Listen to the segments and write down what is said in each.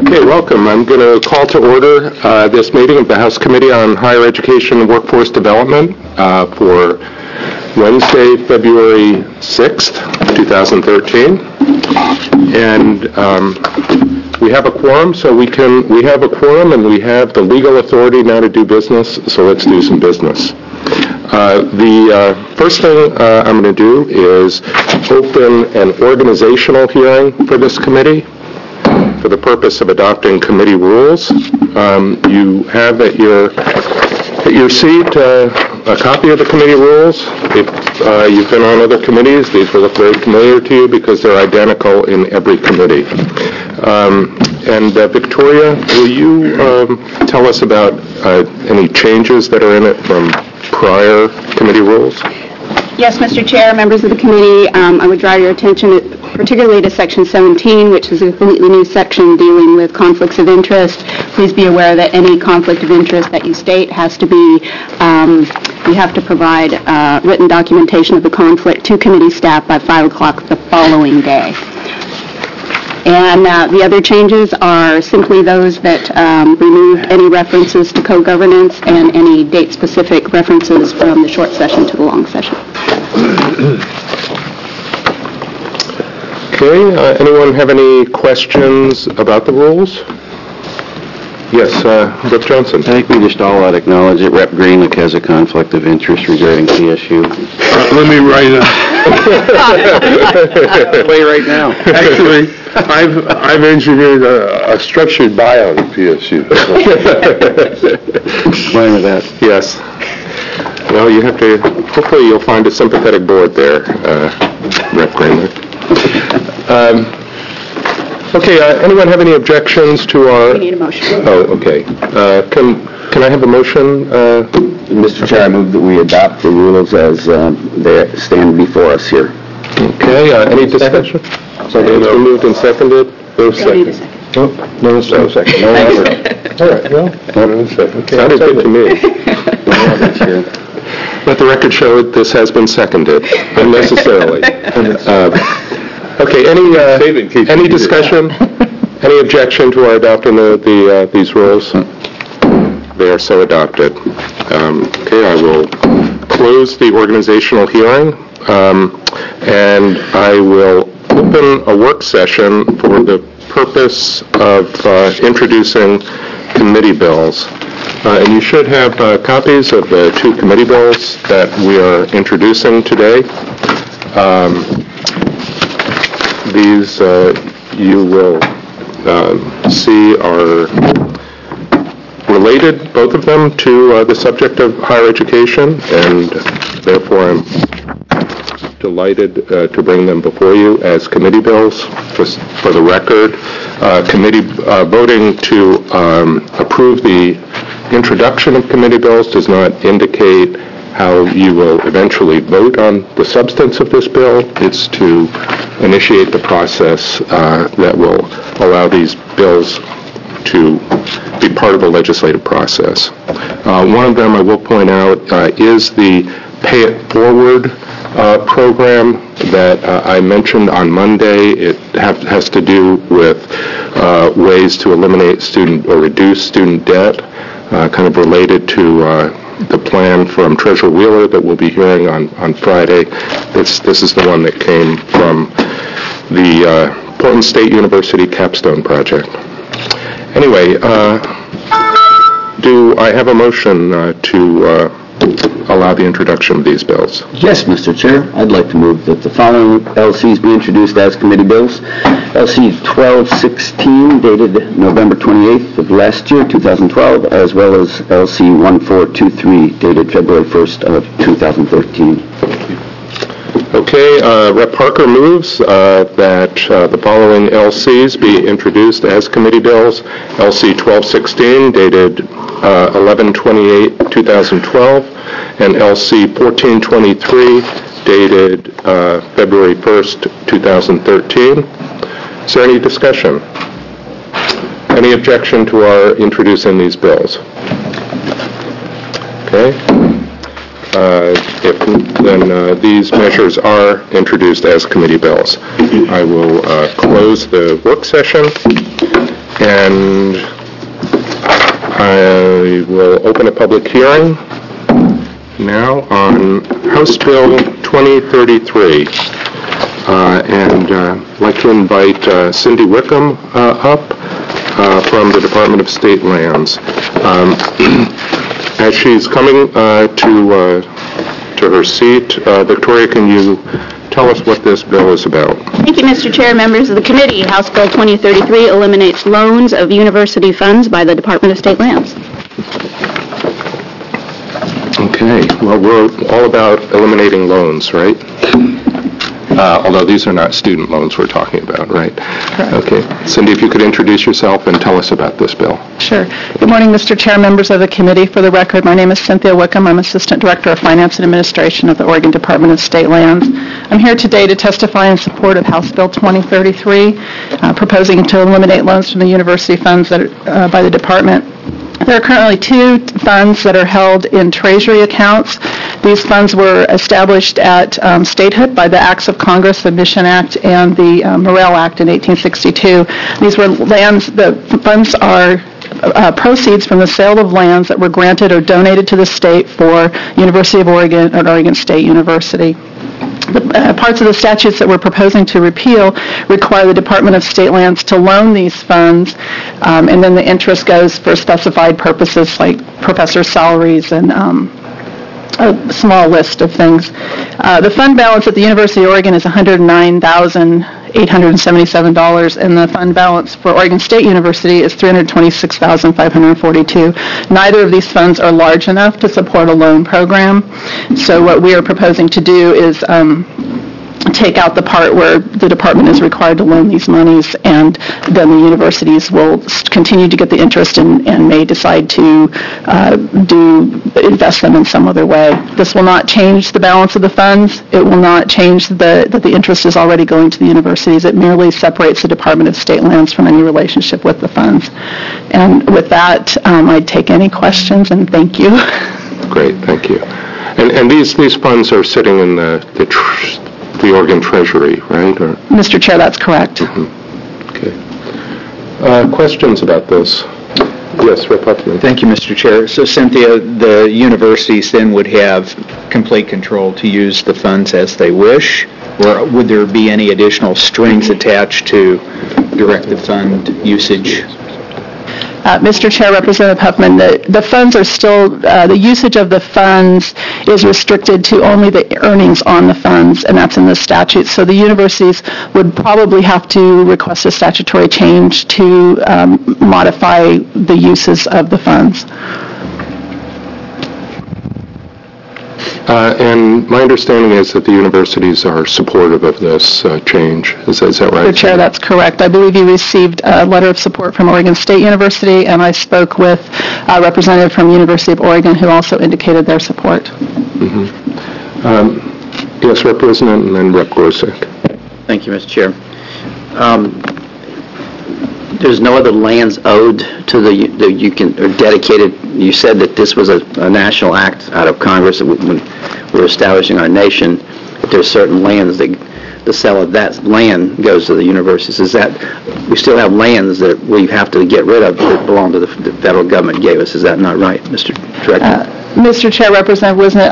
Okay, welcome. I'm going to call to order this meeting of the House Committee on Higher Education and Workforce Development for Wednesday, February 6th, 2013. And we have a quorum, so we have a quorum and we have the legal authority now to do business, so let's do some business. The first thing I'm going to do is open an organizational hearing for this committee for the purpose of adopting committee rules. You have at your seat a copy of the committee rules. If you've been on other committees, these will look very familiar to you because they're identical in every committee. Victoria, will you tell us about any changes that are in it from prior committee rules? Yes, Mr. Chair, members of the committee, I would draw your attention particularly to Section 17, which is a completely new section dealing with conflicts of interest. Please be aware that any conflict of interest that you state has to be, you have to provide written documentation of the conflict to committee staff by 5 o'clock the following day. And the other changes are simply those that removed any references to co-governance and any date-specific references from the short session to the long session. Okay, anyone have any questions about the rules? Yes, Rep. Johnson. I think we just all ought to acknowledge that Rep. Greenlick has a conflict of interest regarding PSU. Let me write it. Play right now. Actually, I've engineered a structured bio to PSU. Explain to that. Yes. Well, you have to, hopefully you'll find a sympathetic board there, Rep. Greenlick. Okay, anyone have any objections to our... We need a motion. Oh, okay. Can I have a motion? Mr. Chair, I move that we adopt the rules as they stand before us here. Okay, any discussion? So it's been moved and seconded? No second. No second. No order. All right, well, no second. Sounded good to me. Let the record show that this has been seconded unnecessarily. Okay, any discussion? Any objection to our adopting these rules? They are so adopted. Okay, I will close the organizational hearing, and I will open a work session for the purpose of introducing committee bills. And you should have copies of the two committee bills that we are introducing today. These you will see are related, both of them, to the subject of higher education, and therefore I'm delighted to bring them before you as committee bills. Just for the record, committee voting to approve the introduction of committee bills does not indicate how you will eventually vote on the substance of this bill. It's to initiate the process that will allow these bills to be part of the legislative process. One of them, I will point out, is the Pay It Forward program that I mentioned on Monday. It has to do with ways to eliminate student or reduce student debt, kind of related to the plan from Treasurer Wheeler that we'll be hearing on Friday. This is the one that came from the Portland State University Capstone Project. Anyway, do I have a motion to allow the introduction of these bills? Yes, Mr. Chair. I'd like to move that the following LCs be introduced as committee bills. LC 1216, dated November 28th of last year, 2012, as well as LC 1423, dated February 1st of 2013. Okay, Rep. Parker moves that the following LCs be introduced as committee bills. LC 1216, dated 11/28/2012, and LC 1423, dated February 1st, 2013. Is there any discussion? Any objection to our introducing these bills? Okay. Then these measures are introduced as committee bills. I will close the work session, And I will open a public hearing now on House Bill 2033. And I'd like to invite Cindy Wickham up from the Department of State Lands. As she's coming to her seat, Victoria, can you tell us what this bill is about? Thank you, Mr. Chair, members of the committee. House Bill 2033 eliminates loans of university funds by the Department of State Lands. Okay, well, we're all about eliminating loans, right? Although these are not student loans we're talking about, right? Correct. Okay. Cindy, if you could introduce yourself and tell us about this bill. Sure. Good morning, Mr. Chair, members of the committee. For the record, my name is Cynthia Wickham. I'm Assistant Director of Finance and Administration of the Oregon Department of State Lands. I'm here today to testify in support of House Bill 2033, proposing to eliminate loans from the university funds that are, by the department. There are currently two funds that are held in Treasury accounts. These funds were established at statehood by the Acts of Congress, the Mission Act, and the Morrill Act in 1862. These were lands, the funds are proceeds from the sale of lands that were granted or donated to the state for University of Oregon or Oregon State University. The parts of the statutes that we're proposing to repeal require the Department of State Lands to loan these funds, and then the interest goes for specified purposes like professor salaries and a small list of things. The fund balance at the University of Oregon is $109,877, and the fund balance for Oregon State University is $326,542. Neither of these funds are large enough to support a loan program, so what we are proposing to do is take out the part where the department is required to loan these monies, and then the universities will continue to get the interest and may decide to invest them in some other way. This will not change the balance of the funds. It will not change that the interest is already going to the universities. It merely separates the Department of State Lands from any relationship with the funds. And with that, I'd take any questions, and thank you. Great, thank you. And these funds are sitting in the Oregon Treasury, right? Or? Mr. Chair, that's correct. Mm-hmm. Okay. Questions about this? Yes, Rep. Huffman. Thank you, Mr. Chair. So, Cynthia, the universities then would have complete control to use the funds as they wish, or would there be any additional strings attached to direct the fund usage? Mr. Chair, Representative Huffman, the funds are still, the usage of the funds is restricted to only the earnings on the funds, and that's in the statute. So the universities would probably have to request a statutory change to modify the uses of the funds. And my understanding is that the universities are supportive of this change. Is that right? Mr. Chair, that's correct. I believe you received a letter of support from Oregon State University, and I spoke with a representative from the University of Oregon who also indicated their support. Mm-hmm. Yes, Representative, and then Rep. Gorsuch. Thank you, Mr. Chair. There's no other lands owed to or dedicated. You said that this was a national act out of Congress when we're establishing our nation. But there's certain lands that the sale of that land goes to the universities. Is that we still have lands that we have to get rid of that belong to the federal government gave us? Is that not right, Mr. Director? Mr. Chair, Representative Wisnet,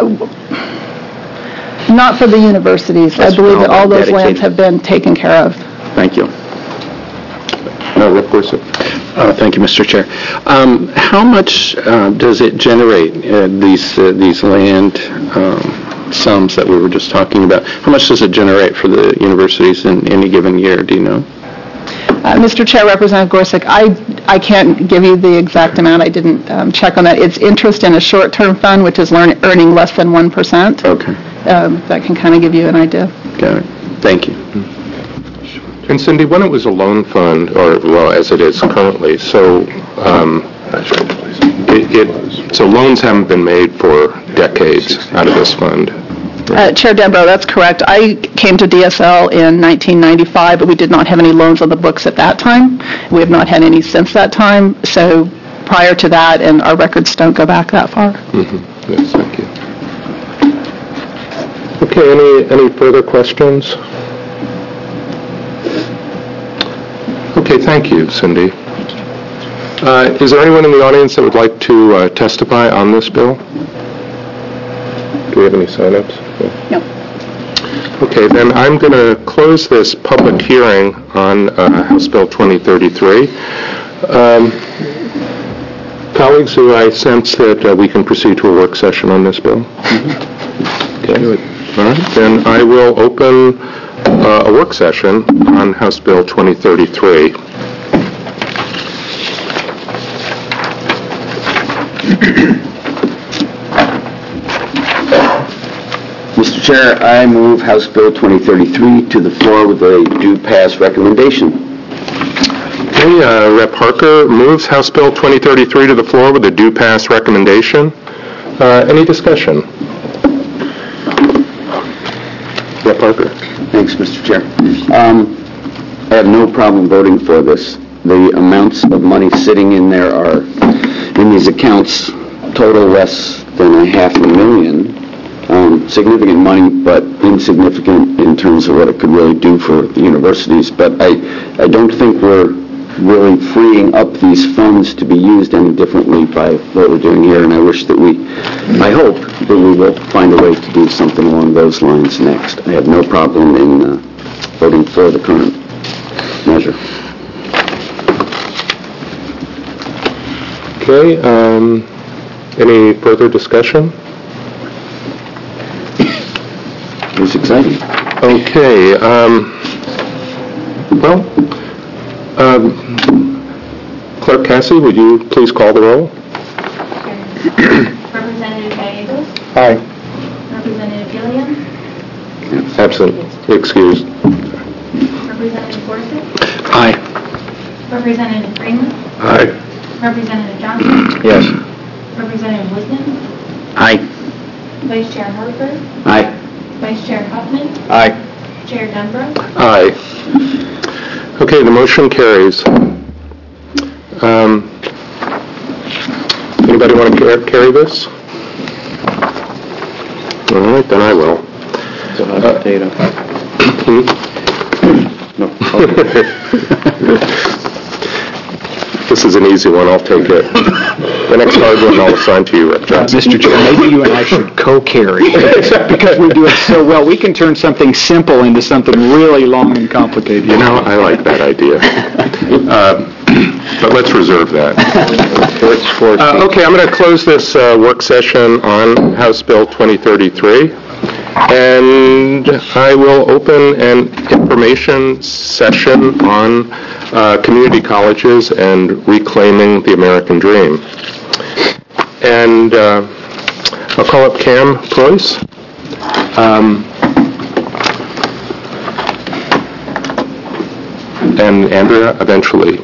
not for the universities. I believe that all those lands have been taken care of. Thank you. Rep. Gorsuch. Thank you, Mr. Chair. How much does it generate, these land sums that we were just talking about? How much does it generate for the universities in any given year? Do you know? Mr. Chair, Representative Gorsuch, I can't give you the exact amount. I didn't check on that. It's interest in a short-term fund, which is earning less than 1%. Okay. That can kind of give you an idea. Got it. Thank you. And Cindy, when it was a loan fund, or well, as it is currently, so so loans haven't been made for decades out of this fund. Chair Dembro, that's correct. I came to DSL in 1995, but we did not have any loans on the books at that time. We have not had any since that time. So prior to that, and our records don't go back that far. Mm-hmm. Yes, thank you. Okay, any further questions? Okay, thank you, Cindy. Is there anyone in the audience that would like to testify on this bill? Do we have any sign-ups? No. Okay, then I'm going to close this public hearing on House Bill 2033. Colleagues, do I sense that we can proceed to a work session on this bill? Okay. All right, then I will open a work session on House Bill 2033. Mr. Chair, I move House Bill 2033 to the floor with a due pass recommendation. Okay, Rep. Harker moves House Bill 2033 to the floor with a due pass recommendation. Any discussion? Rep. Harker. Thanks, Mr. Chair. I have no problem voting for this. The amounts of money sitting in there are, in these accounts, total less than $500,000. Significant money, but insignificant in terms of what it could really do for the universities. But I don't think we're really freeing up these funds to be used any differently by what we're doing here, and I hope that we will find a way to do something along those lines next. I have no problem in voting for the current measure. Okay, any further discussion? It was exciting. Okay, Clerk Cassie, would you please call the roll? Representative Gallegos? Aye. Representative Gilliam? Absent. Excused. Representative Gorsuch? Aye. Representative Freeman? Aye. Representative Johnson? Yes. Representative Wisdom? Aye. Vice Chair Harper? Aye. Vice Chair Huffman? Aye. Chair Denbrough? Aye. Okay, the motion carries. Anybody want to carry this? All right, then I will. It's a hot potato. No. This is an easy one. I'll take it. The next hard one I'll assign to you, Rep. Johnson. Mr. Chair, maybe you and I should co-carry because we do it so well. We can turn something simple into something really long and complicated. You know, I like that idea. But let's reserve that. Okay, I'm going to close this work session on House Bill 2033. And I will open an information session on community colleges and reclaiming the American dream. And I'll call up Cam Preuss. And Andrea eventually.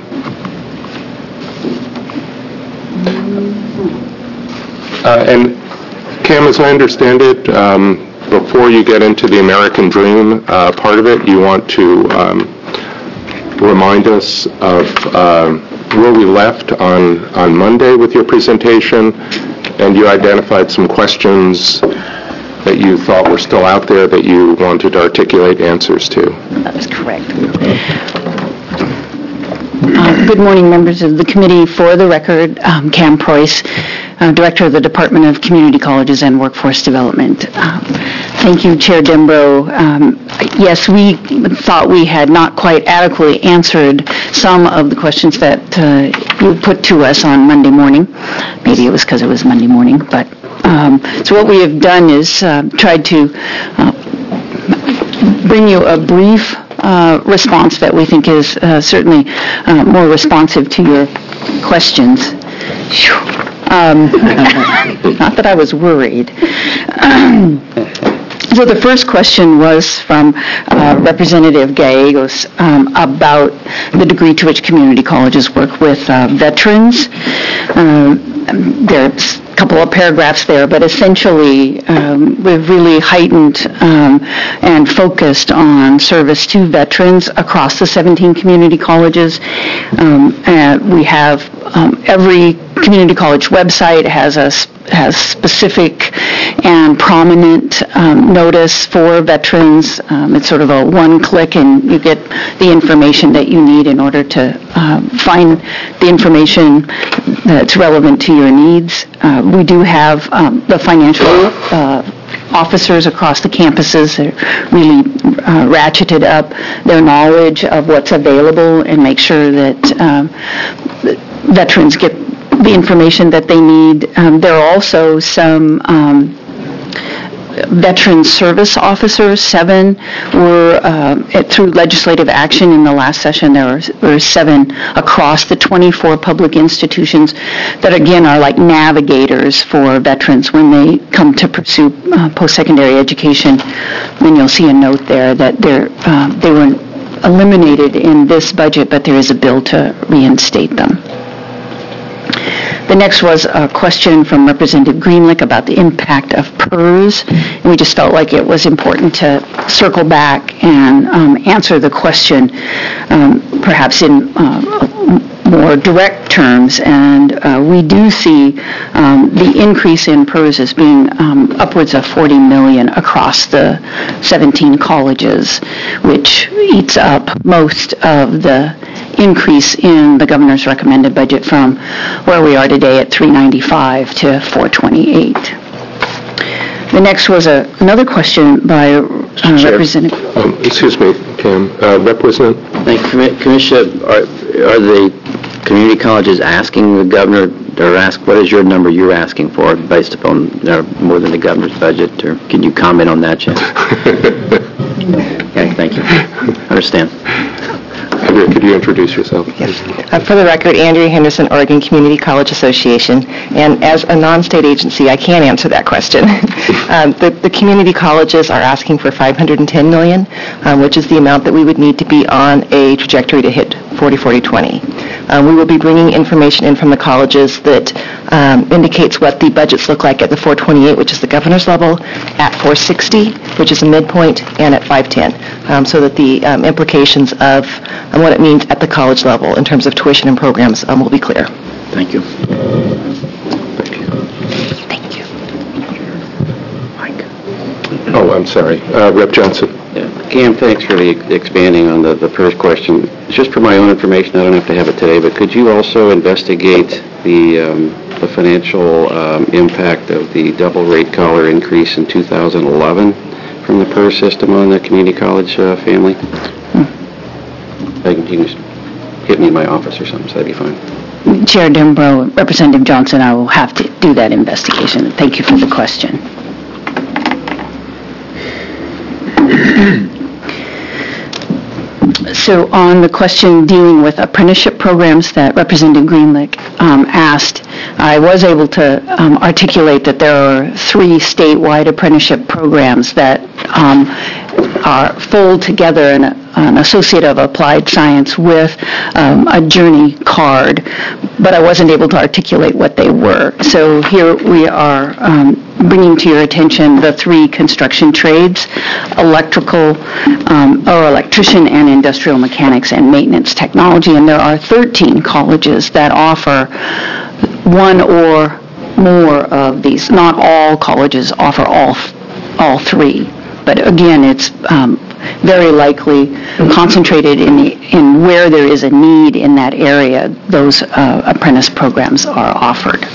And Cam, as I understand it, before you get into the American dream part of it, you want to remind us of where we left on Monday with your presentation, and you identified some questions that you thought were still out there that you wanted to articulate answers to. That is correct. Good morning, members of the committee. For the record, Cam Preuss, Director of the Department of Community Colleges and Workforce Development. Thank you, Chair Denbrough. Yes, we thought we had not quite adequately answered some of the questions that you put to us on Monday morning. Maybe it was because it was Monday morning, but so what we have done is tried to bring you a brief response that we think is certainly more responsive to your questions. Not that I was worried. So the first question was from Representative Gallegos about the degree to which community colleges work with veterans. There's a couple of paragraphs there, but essentially we've really heightened and focused on service to veterans across the 17 community colleges. And we have every community college website has a has specific and prominent notice for veterans. It's sort of a one-click, and you get the information that you need in order to find the information that's relevant to your needs. We do have the financial officers across the campuses that really ratcheted up their knowledge of what's available and make sure that veterans get the information that they need. There are also some veteran service officers. 7 were, through legislative action in the last session, there were 7 across the 24 public institutions that, again, are like navigators for veterans when they come to pursue post-secondary education. Then you'll see a note there that they were eliminated in this budget, but there is a bill to reinstate them. The next was a question from Representative Greenlick about the impact of PERS, and we just felt like it was important to circle back and answer the question perhaps in more direct terms. And we do see the increase in PERS as being upwards of $40 million across the 17 colleges, which eats up most of the increase in the governor's recommended budget from where we are today at $395 to $428. The next was another question by Representative. Excuse me, Pam. Representative? Commissioner, are the community colleges asking the governor, or what is your number you're asking for based upon more than the governor's budget? Or can you comment on that, Jen? Okay, thank you. Understand. Andrea, could you introduce yourself? Yes. For the record, Andrea Henderson, Oregon Community College Association. And as a non-state agency, I can't answer that question. The community colleges are asking for $510 million, which is the amount that we would need to be on a trajectory to hit 40-40-20. We will be bringing information in from the colleges that indicates what the budgets look like at the 428, which is the governor's level, at 460, which is a midpoint, and at 510, so that the implications of what it means at the college level in terms of tuition and programs will be clear. Thank you. Thank you. Mike. Oh, I'm sorry. Rep. Johnson. Yeah. Cam, thanks for expanding on the first question. Just for my own information, I don't have to have it today, but could you also investigate the financial impact of the double rate collar increase in 2011 from the PERS system on the community college family? You can just hit me in my office or something, so that'd be fine. Chair Dembro, Representative Johnson, I will have to do that investigation. Thank you for the question. So on the question dealing with apprenticeship programs that Representative Greenlick asked, I was able to articulate that there are 3 statewide apprenticeship programs that are fold together in an Associate of Applied Science with a Journey card, but I wasn't able to articulate what they were. So here we are bringing to your attention the 3 construction trades: electrical, or electrician, and industrial mechanics and maintenance technology. And there are 13 colleges that offer one or more of these. Not all colleges offer all 3, but again, it's very likely concentrated in where there is a need in that area. Those apprentice programs are offered.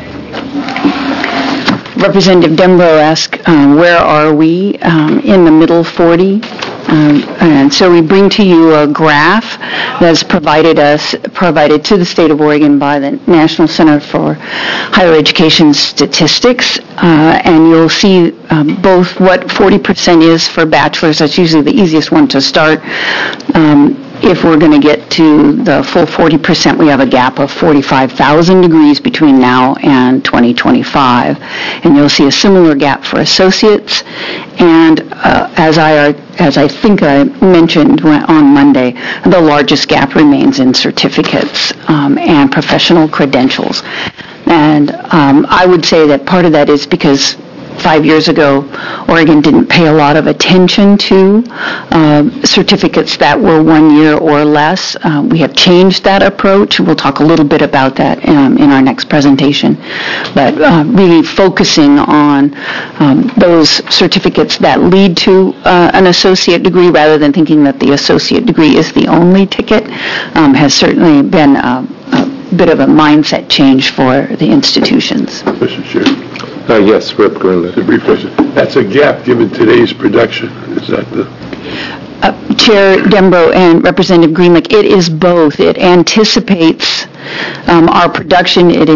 Representative Dembro asked, where are we in the middle 40? And so we bring to you a graph that's provided to the state of Oregon by the National Center for Higher Education Statistics, and you'll see both what 40% is for bachelor's. That's usually the easiest one to start. If we're going to get to the full 40%, we have a gap of 45,000 degrees between now and 2025. And you'll see a similar gap for associates. And as I think I mentioned on Monday, the largest gap remains in certificates and professional credentials. And I would say that part of that is because 5 years ago, Oregon didn't pay a lot of attention to certificates that were 1 year or less. We have changed that approach. We'll talk a little bit about that in our next presentation. But really focusing on those certificates that lead to an associate degree rather than thinking that the associate degree is the only ticket has certainly been a bit of a mindset change for the institutions. Mr. Chair, Yes, Rep. Greenlee. a brief question. That's a gap given today's production. Is that the... Chair Dembro and Representative Greenlick, it is both. It anticipates our production, it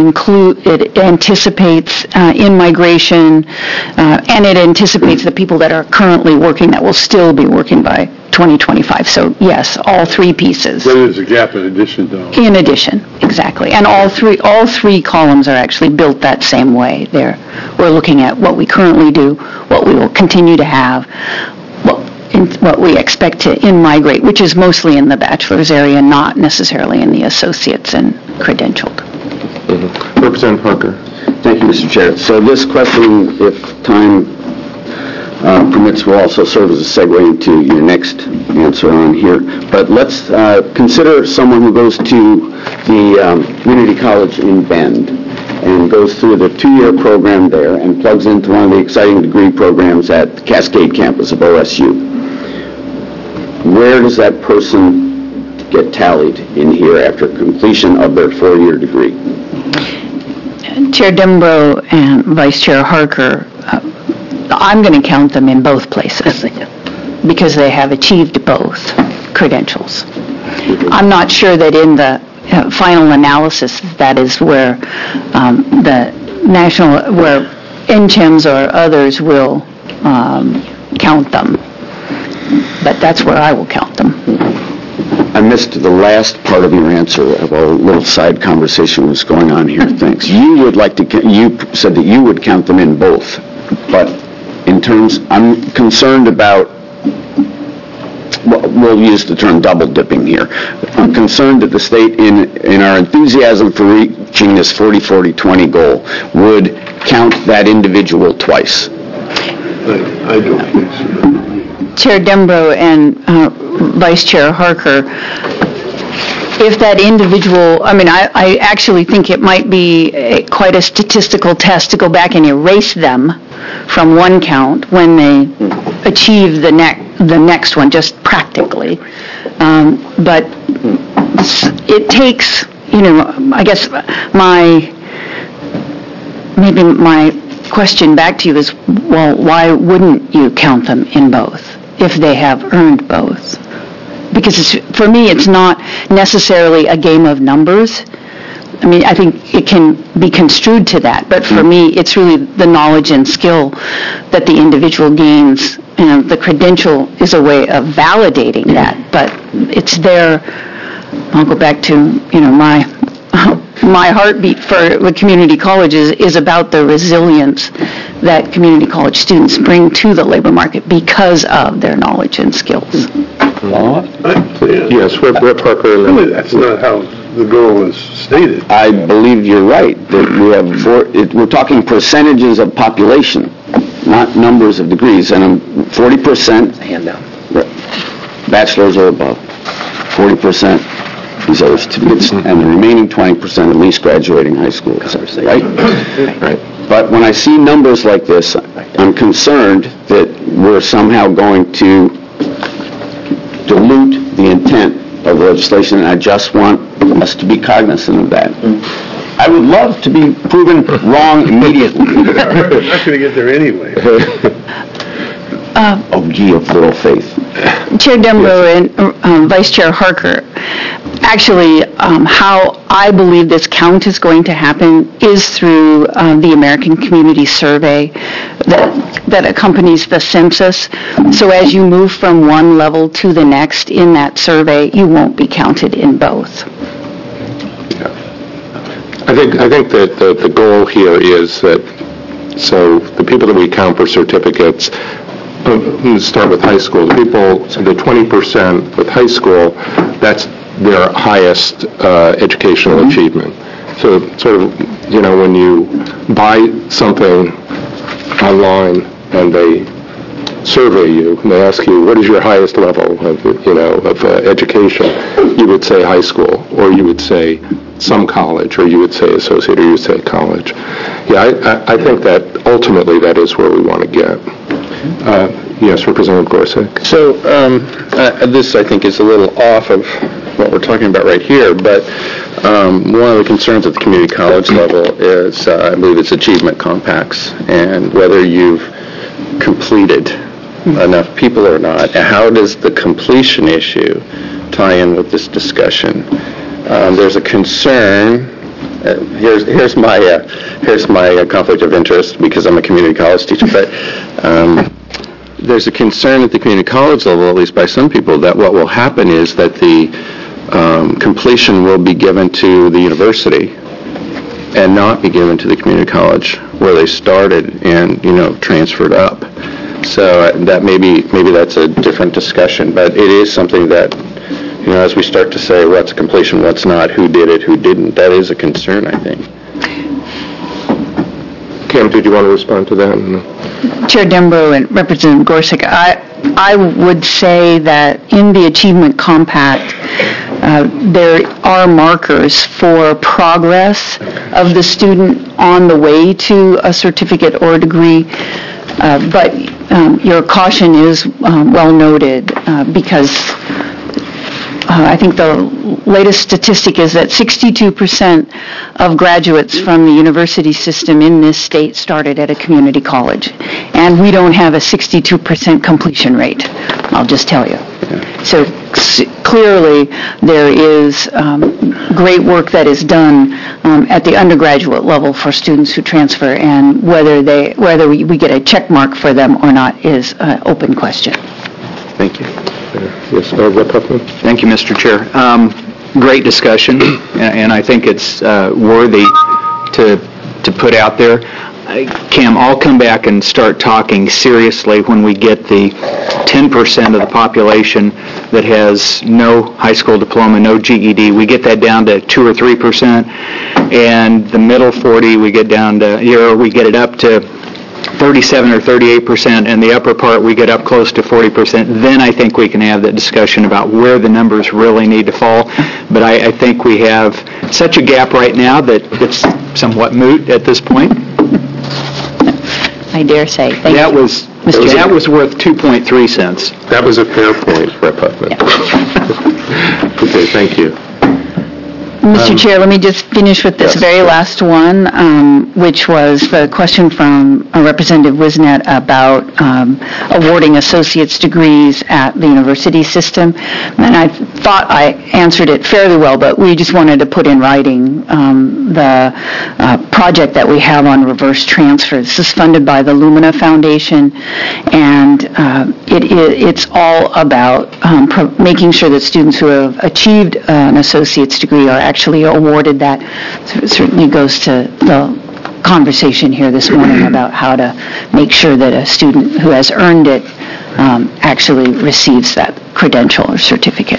anticipates in-migration, and it anticipates the people that are currently working that will still be working by 2025. So yes, all three pieces. There is a gap in addition, though. In addition, exactly. And all three columns are actually built that same way. We're looking at what we currently do, what we will continue to have, what we expect to in-migrate, which is mostly in the bachelor's area, not necessarily in the associates and credentialed. Mm-hmm. Representative Parker. Thank you, Mr. Chair. So this question, if time permits, will also serve as a segue into your next answer on here. But let's consider someone who goes to the community college in Bend and goes through the 2-year program there and plugs into one of the exciting degree programs at the Cascade campus of OSU. Where does that person get tallied in here after completion of their 4-year degree? Chair Dembro and Vice Chair Harker, I'm going to count them in both places because they have achieved both credentials. I'm not sure that in the final analysis that is where the national, where NCHEMS or others will count them. But that's where I will count them. I missed the last part of your answer. A little side conversation was going on here. Thanks. You said that you would count them in both, but in terms, I'm concerned about, we'll use the term double dipping here. I'm concerned that the state, in our enthusiasm for reaching this 40-40-20 goal, would count that individual twice. I don't think so. Chair Dembro and Vice Chair Harker, if that individual, I actually think it might be quite a statistical test to go back and erase them from one count when they achieve the next one, just practically. But it takes, I guess my question back to you is, well, why wouldn't you count them in both if they have earned both? Because for me, it's not necessarily a game of numbers. I think it can be construed to that, but for me, it's really the knowledge and skill that the individual gains. The credential is a way of validating that, but it's there. I'll go back to, my heartbeat for the community colleges is about the resilience that community college students bring to the labor market because of their knowledge and skills. Yes, Rep. Parker. Really, that's not how the goal is stated. I believe you're right, that we have we're talking percentages of population, not numbers of degrees, and 40% bachelor's or above, 40% these other certificates, and the remaining 20% at least graduating high school, right? Right. But when I see numbers like this, I'm concerned that we're somehow going to dilute the intent of the legislation, and I just want us to be cognizant of that. I would love to be proven wrong immediately. We're not going to get there anyway. Oh, ye of little faith. Chair Dembro and Vice Chair Harker, actually, how I believe this count is going to happen is through the American Community Survey that accompanies the census. So as you move from one level to the next in that survey, you won't be counted in both. I think that the goal here is that, so the people that we count for certificates, let's start with high school. The 20% with high school, that's their highest educational achievement. So sort of, when you buy something online and they survey you and they ask you, what is your highest level of education, you would say high school, or you would say some college, or you would say associate, or you would say college. Yeah, I think that ultimately that is where we want to get. Yes, Representative Gorsuch. So this, I think, is a little off of what we're talking about right here, but one of the concerns at the community college level is, I believe it's achievement compacts, and whether you've completed enough people or not. How does the completion issue tie in with this discussion? There's a concern. Here's my conflict of interest because I'm a community college teacher, but there's a concern at the community college level, at least by some people, that what will happen is that the completion will be given to the university and not be given to the community college where they started and transferred up. So that maybe that's a different discussion, but it is something that as we start to say what's completion, what's not, who did it, who didn't, that is a concern, I think. Kim, did you want to respond to that? Chair Dembrow and Representative Gorsuch, I would say that in the Achievement Compact, there are markers for progress of the student on the way to a certificate or a degree, but your caution is well noted because I think the latest statistic is that 62% of graduates from the university system in this state started at a community college. And we don't have a 62% completion rate, I'll just tell you. So clearly there is great work that is done at the undergraduate level for students who transfer, and whether we get a check mark for them or not is an open question. Thank you. Yes, Rep. Huffman. Thank you, Mr. Chair. Great discussion, and I think it's worthy to put out there. Cam, I'll come back and start talking seriously when we get the 10% of the population that has no high school diploma, no GED. We get that down to 2 or 3%, and the middle 40 we get down to, we get it up to 37 or 38%, and the upper part we get up close to 40%. Then I think we can have that discussion about where the numbers really need to fall. But I think we have such a gap right now that it's somewhat moot at this point. I dare say. Thank that you. That was worth 2.3 cents. That was a fair point, Rep. Huffman. Yeah. Okay, thank you. Mr. Chair, let me just finish with this very last one, which was the question from Representative Wisnet about awarding associate's degrees at the university system. And I thought I answered it fairly well, but we just wanted to put in writing the project that we have on reverse transfer. This is funded by the Lumina Foundation, and it's all about making sure that students who have achieved an associate's degree are actually awarded that. So it certainly goes to the conversation here this morning about how to make sure that a student who has earned it actually receives that credential or certificate.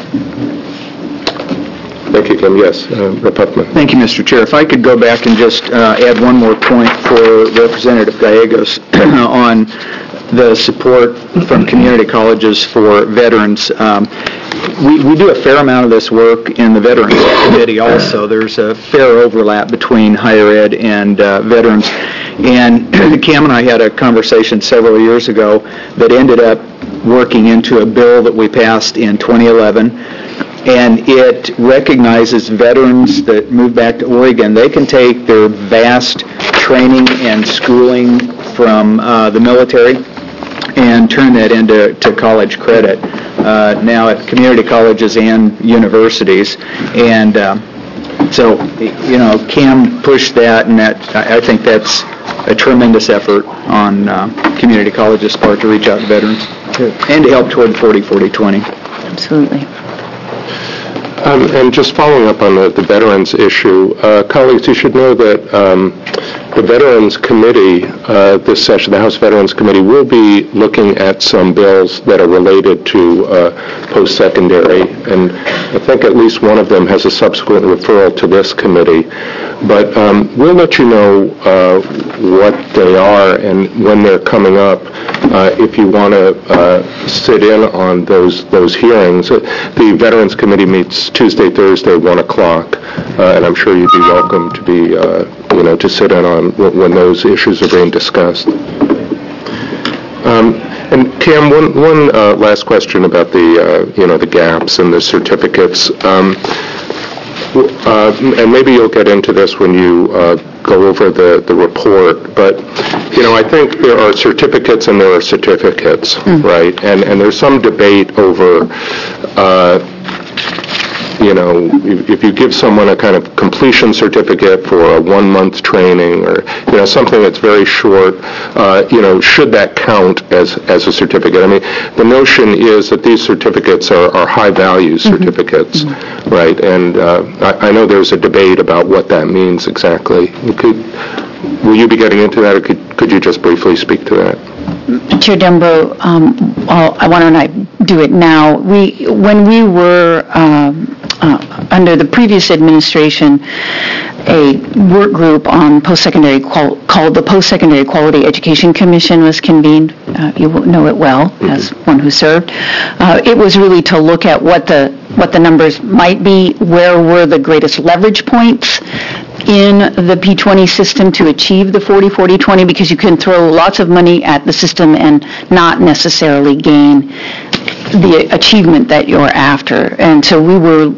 Thank you, Kim. Yes, Rep. Huffman. Thank you, Mr. Chair. If I could go back and just add one more point for Representative Gallegos on the support from community colleges for veterans. We do a fair amount of this work in the Veterans Committee also. There's a fair overlap between higher ed and veterans. And Cam and I had a conversation several years ago that ended up working into a bill that we passed in 2011. And it recognizes veterans that move back to Oregon. They can take their vast training and schooling from the military and turn that into college credit now at community colleges and universities. And so, Cam pushed that, and I think that's a tremendous effort on community colleges' part to reach out to veterans and to help toward 40-40-20. Absolutely. And just following up on the veterans issue, colleagues, you should know that the Veterans Committee, this session, the House Veterans Committee, will be looking at some bills that are related to post-secondary, and I think at least one of them has a subsequent referral to this committee. But we'll let you know what they are and when they're coming up if you want to sit in on those hearings. The Veterans Committee meets Tuesday, Thursday, 1 o'clock, and I'm sure you'd be welcome to be, to sit in on when those issues are being discussed. And Cam, one last question about the gaps and the certificates. And maybe you'll get into this when you go over the report, but I think there are certificates and there are certificates, right? And there's some debate over if you give someone a kind of completion certificate for a 1-month training or, something that's very short, should that count as a certificate? I mean, the notion is that these certificates are high-value certificates, right? And I know there's a debate about what that means exactly. Will you be getting into that, or could you just briefly speak to that? Chair Dembrow, why don't I do it now? When we were under the previous administration, a work group on post-secondary called the Post-Secondary Quality Education Commission was convened. You will know it well as one who served. It was really to look at what the numbers might be, where were the greatest leverage points in the P20 system to achieve the 40-40-20, because you can throw lots of money at the system and not necessarily gain the achievement that you're after. And so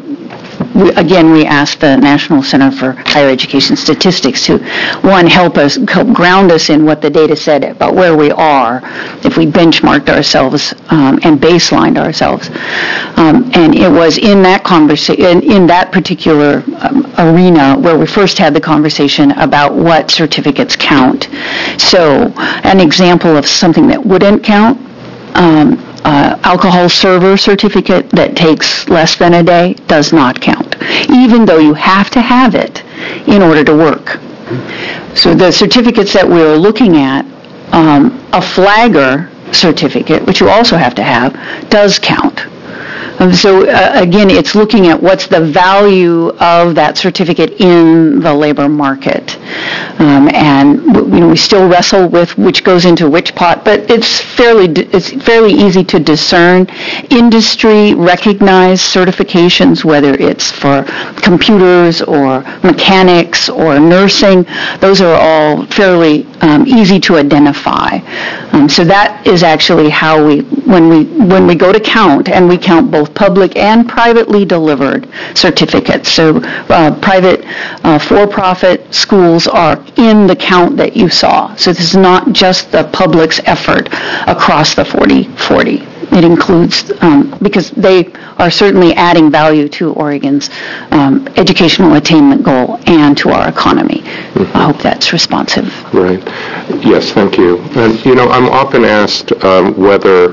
we asked the National Center for Higher Education Statistics to, help ground us in what the data said about where we are if we benchmarked ourselves and baselined ourselves. And it was in that in that particular arena where we first had the conversation about what certificates count. So an example of something that wouldn't count, alcohol server certificate that takes less than a day does not count, even though you have to have it in order to work. So the certificates that we're looking at, a flagger certificate, which you also have to have, does count. So again, it's looking at what's the value of that certificate in the labor market. And we still wrestle with which goes into which pot, but it's fairly easy to discern. Industry recognized certifications, whether it's for computers or mechanics or nursing, those are all fairly easy to identify. So that is actually how when we go to count, and we count both public and privately delivered certificates. So private for-profit schools are in the count that you saw. So this is not just the public's effort across the 40-40. It includes, because they are certainly adding value to Oregon's educational attainment goal and to our economy. I hope that's responsive. Right. Yes, thank you. And, I'm often asked whether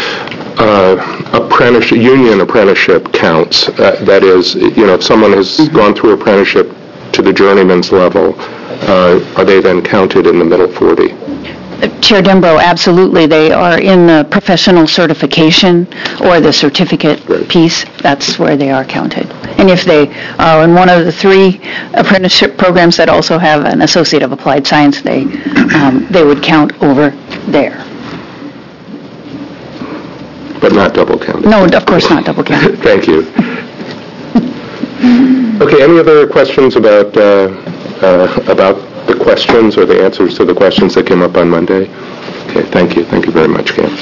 union apprenticeship counts. That is, if someone has gone through apprenticeship to the journeyman's level, are they then counted in the middle 40? Chair Dembrow, absolutely. They are in the professional certification or the certificate piece. That's where they are counted. And if they are in one of the 3 apprenticeship programs that also have an Associate of Applied Science, they would count over there. But not double counted? No, of course not double counted. Thank you. Okay, any other questions about the questions or the answers to the questions that came up on Monday? Okay, thank you. Thank you very much, Cam.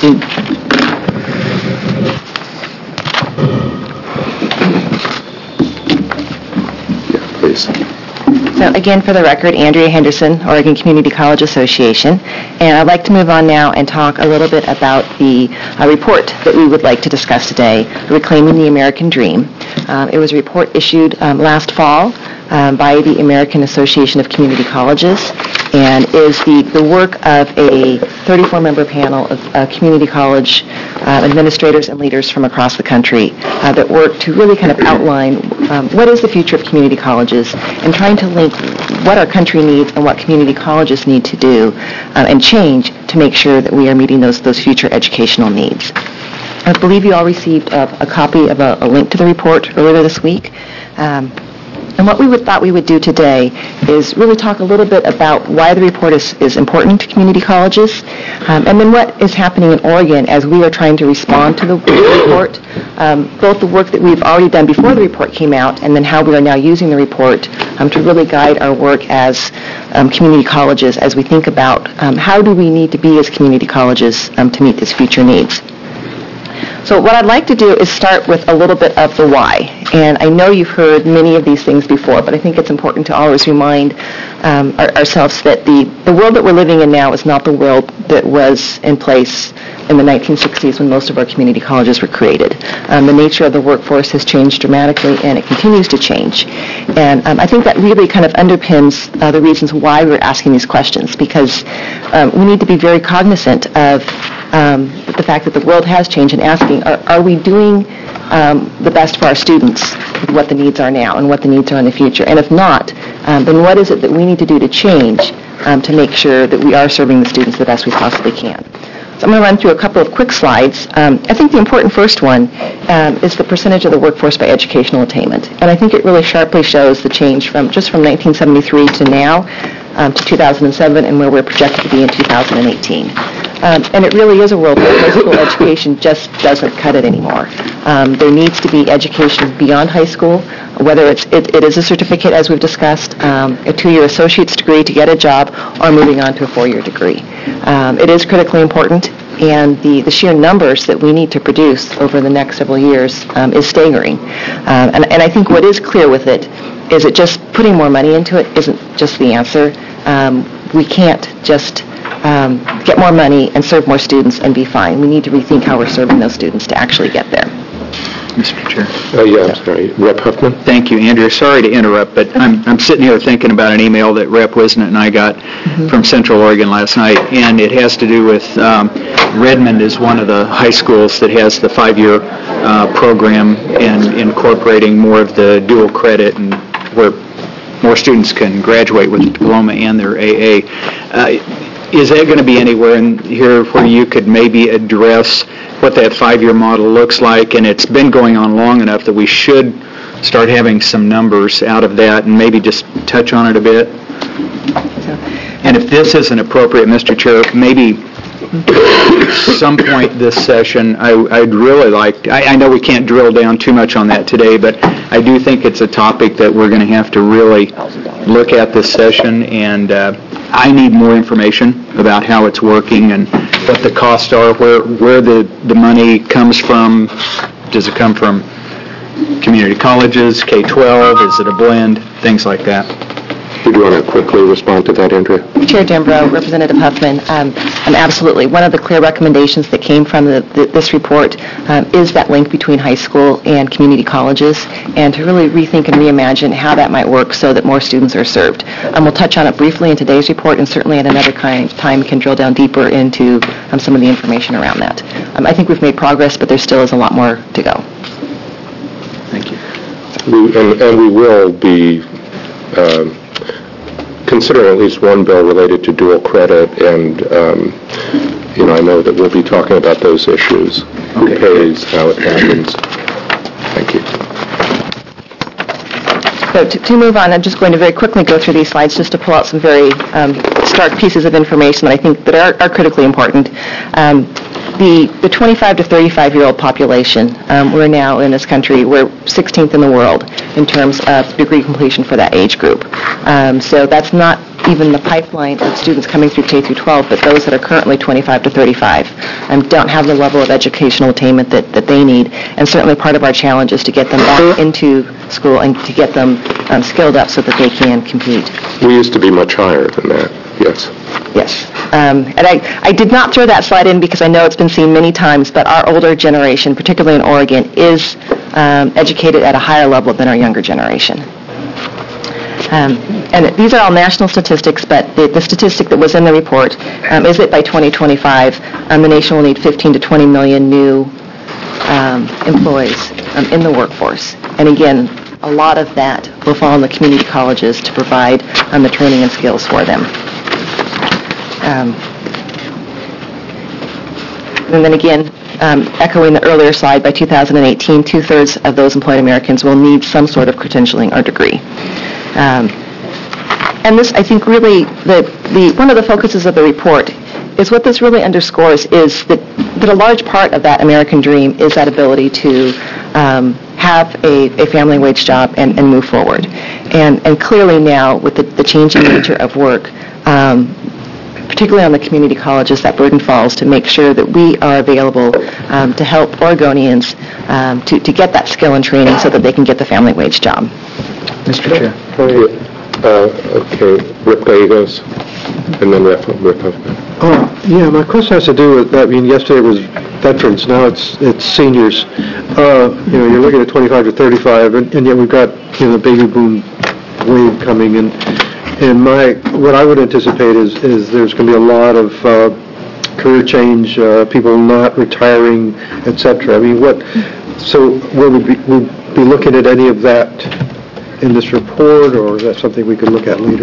Yeah, please. So again, for the record, Andrea Henderson, Oregon Community College Association. And I'd like to move on now and talk a little bit about the report that we would like to discuss today, Reclaiming the American Dream. It was a report issued last fall by the American Association of Community Colleges. and is the work of a 34-member panel of community college administrators and leaders from across the country that work to really kind of outline what is the future of community colleges and trying to link what our country needs and what community colleges need to do and change to make sure that we are meeting those future educational needs. I believe you all received a copy of a link to the report earlier this week. And what we thought we would do today is really talk a little bit about why the report is important to community colleges, and then what is happening in Oregon as we are trying to respond to the report, both the work that we've already done before the report came out, and then how we are now using the report to really guide our work as community colleges as we think about how do we need to be as community colleges to meet these future needs. So what I'd like to do is start with a little bit of the why. And I know you've heard many of these things before, but I think it's important to always remind ourselves that the world that we're living in now is not the world that was in place in the 1960s when most of our community colleges were created. The nature of the workforce has changed dramatically, and it continues to change. And I think that really kind of underpins the reasons why we're asking these questions, because we need to be very cognizant of the fact that the world has changed and asking, are we doing the best for our students with what the needs are now and what the needs are in the future? And if not, then what is it that we need to do to change to make sure that we are serving the students the best we possibly can? So I'm going to run through a couple of quick slides. I think the important first one is the percentage of the workforce by educational attainment. And I think it really sharply shows the change from 1973 to now, to 2007, and where we're projected to be in 2018. And it really is a world where high school education just doesn't cut it anymore. There needs to be education beyond high school, whether it is a certificate, as we've discussed, a 2-year associate's degree to get a job, or moving on to a 4-year degree. It is critically important, and the sheer numbers that we need to produce over the next several years is staggering. And I think what is clear with it is that just putting more money into it isn't just the answer. We can't just get more money and serve more students and be fine. We need to rethink how we're serving those students to actually get there. Mr. Chair. I'm sorry. Rep. Huffman? Thank you, Andrea. Sorry to interrupt, but I'm sitting here thinking about an email that Rep. Wisnent and I got from Central Oregon last night, and it has to do with Redmond is one of the high schools that has the 5-year program and incorporating more of the dual credit and where more students can graduate with a diploma and their AA. Is that going to be anywhere in here where you could maybe address what that 5-year model looks like? And it's been going on long enough that we should start having some numbers out of that and maybe just touch on it a bit. And if this isn't appropriate, Mr. Chair, maybe at some point this session, I'd really like, I know we can't drill down too much on that today, but I do think it's a topic that we're going to have to really look at this session, and I need more information about how it's working and what the costs are, where the money comes from. Does it come from community colleges, K-12? Is it a blend? Things like that. Do you want to quickly respond to that, Andrea? Chair Dembrow, Representative Huffman, absolutely. One of the clear recommendations that came from this report is that link between high school and community colleges, and to really rethink and reimagine how that might work so that more students are served. We'll touch on it briefly in today's report, and certainly at another time can drill down deeper into some of the information around that. I think we've made progress, but there still is a lot more to go. Thank you. And we will be considering at least one bill related to dual credit, and I know that we'll be talking about those issues. Who pays, how it happens. Thank you. So to move on, I'm just going to very quickly go through these slides just to pull out some very stark pieces of information that I think that are critically important. The 25 to 35-year-old population, we're now in this country, we're 16th in the world in terms of degree completion for that age group. So that's not even the pipeline of students coming through K through 12, but those that are currently 25 to 35 don't have the level of educational attainment that they need. And certainly part of our challenge is to get them back into school and to get them skilled up so that they can compete. We used to be much higher than that, yes. Yes. And I did not throw that slide in because I know it's been seen many times, but our older generation, particularly in Oregon, is educated at a higher level than our younger generation. And these are all national statistics, but the statistic that was in the report is that by 2025, the nation will need 15 to 20 million new employees in the workforce. And again, a lot of that will fall on the community colleges to provide the training and skills for them. And then again, echoing the earlier slide, by 2018, two-thirds of those employed Americans will need some sort of credentialing or degree. And this, I think, really, one of the focuses of the report is what this really underscores is that a large part of that American dream is that ability to have a family wage job and move forward. And clearly now, with the changing nature of work, particularly on the community colleges, that burden falls to make sure that we are available to help Oregonians to get that skill and training so that they can get the family wage job. Mr. Chair. Okay, Rip Gallegos, and then Rip Huffman. Yeah, my question has to do with, yesterday was veterans, now it's seniors. You're looking at 25 to 35, and yet we've got, the baby boom wave coming, and what I would anticipate is there's going to be a lot of career change, people not retiring, etc. So will we be looking at any of that in this report, or is that something we could look at later?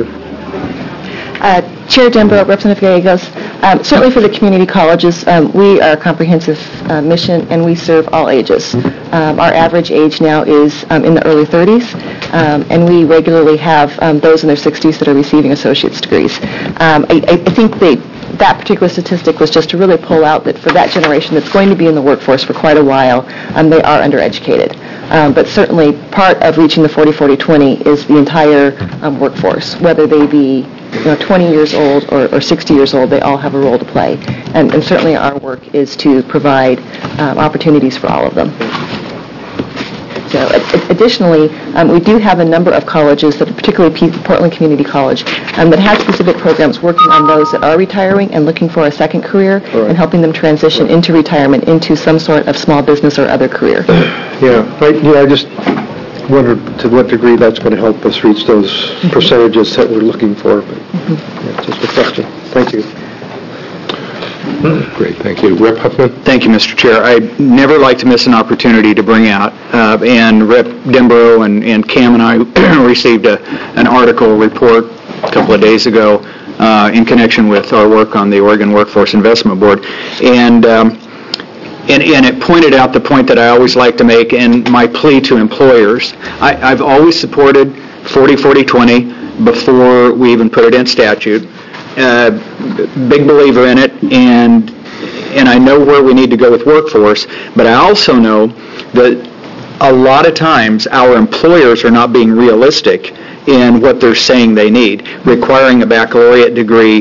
Chair Denbrough, Representative Gallegos, certainly for the community colleges, we are a comprehensive mission, and we serve all ages. Our average age now is in the early 30s, and we regularly have those in their 60s that are receiving associate's degrees. I think that particular statistic was just to really pull out that for that generation that's going to be in the workforce for quite a while, they are undereducated. But certainly part of reaching the 40-40-20 is the entire workforce, whether they be 20 years old or 60 years old, they all have a role to play. And certainly our work is to provide opportunities for all of them. So additionally, we do have a number of colleges, particularly Portland Community College, that have specific programs working on those that are retiring and looking for a second career and helping them transition into retirement into some sort of small business or other career. I just wondered to what degree that's going to help us reach those percentages that we're looking for. But, just a question. Thank you. Great, thank you. Rep. Huffman? Thank you, Mr. Chair. I never like to miss an opportunity to bring out, and Rep. Denbrough and Cam and I received an article report a couple of days ago in connection with our work on the Oregon Workforce Investment Board. And it pointed out the point that I always like to make and my plea to employers. I've always supported 40-40-20 before we even put it in statute. Big believer in it, and I know where we need to go with workforce, but I also know that a lot of times our employers are not being realistic in what they're saying they need, requiring a baccalaureate degree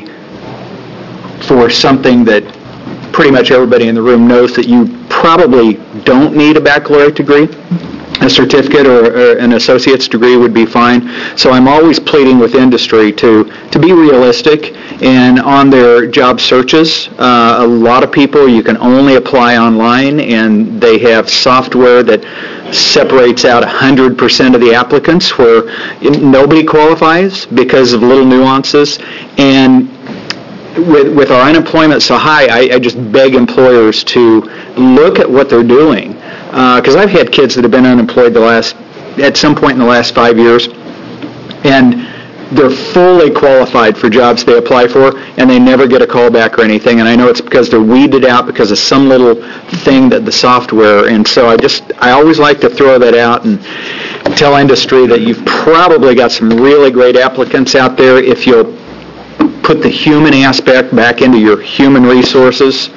for something that pretty much everybody in the room knows that you probably don't need a baccalaureate degree. A certificate or an associate's degree would be fine. So I'm always pleading with industry to be realistic, and on their job searches, a lot of people you can only apply online, and they have software that separates out 100% of the applicants where nobody qualifies because of little nuances. And with our unemployment so high, I just beg employers to look at what they're doing. Because I've had kids that have been unemployed at some point in the last 5 years, and they're fully qualified for jobs they apply for, and they never get a call back or anything. And I know it's because they're weeded out because of some little thing that the software. And so I always like to throw that out and tell industry that you've probably got some really great applicants out there if you'll put the human aspect back into your human resources.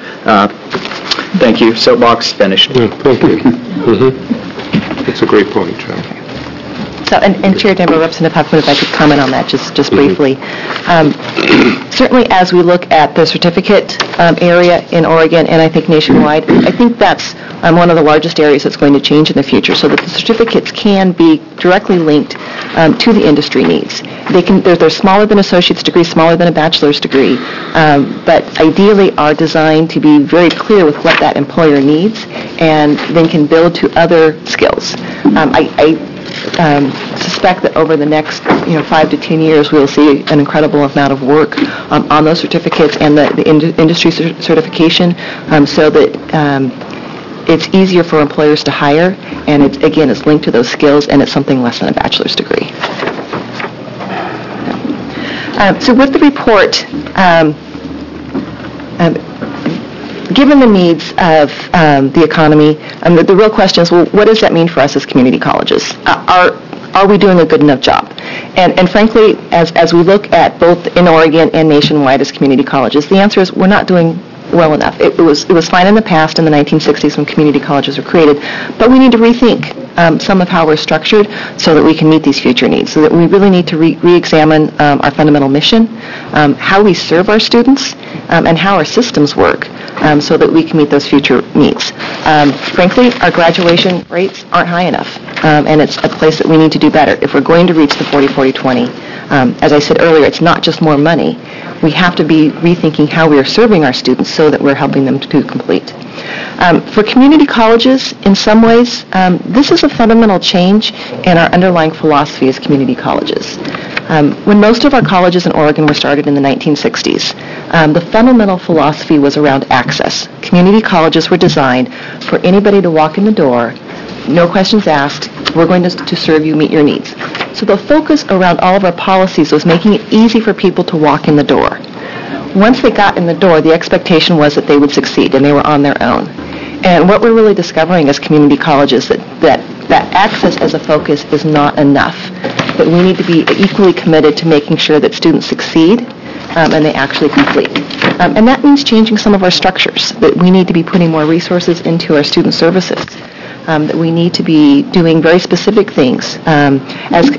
Thank you. Soapbox finished. Thank you. That's a great point, John. So, and Chair Denbrough, Representative Huffman, if I could comment on that just briefly. Certainly as we look at the certificate area in Oregon, and I think nationwide, I think that's one of the largest areas that's going to change in the future, so that the certificates can be directly linked to the industry needs. They're smaller than associate's degree, smaller than a bachelor's degree, but ideally are designed to be very clear with what that employer needs, and then can build to other skills. I suspect that over the next 5 to 10 years, we'll see an incredible amount of work on those certificates and the industry certification, so that it's easier for employers to hire, and it's linked to those skills, and it's something less than a bachelor's degree. So with the report, given the needs of the economy, the real question is, well, what does that mean for us as community colleges? Are we doing a good enough job? And frankly, as we look at both in Oregon and nationwide as community colleges, the answer is we're not doing well enough. It was fine in the past, in the 1960s when community colleges were created, but we need to rethink some of how we're structured so that we can meet these future needs, so that we really need to re-examine our fundamental mission, how we serve our students, and how our systems work so that we can meet those future needs. Frankly, our graduation rates aren't high enough, and it's a place that we need to do better. If we're going to reach the 40-40-20, as I said earlier, it's not just more money. We have to be rethinking how we are serving our students so that we're helping them to complete. For community colleges, in some ways, this is a fundamental change in our underlying philosophy as community colleges. When most of our colleges in Oregon were started in the 1960s, the fundamental philosophy was around access. Community colleges were designed for anybody to walk in the door, no questions asked, we're going to serve you, meet your needs. So the focus around all of our policies was making it easy for people to walk in the door. Once they got in the door, the expectation was that they would succeed, and they were on their own. And what we're really discovering as community colleges that access as a focus is not enough, that we need to be equally committed to making sure that students succeed and they actually complete. And that means changing some of our structures, that we need to be putting more resources into our student services, that we need to be doing very specific things. As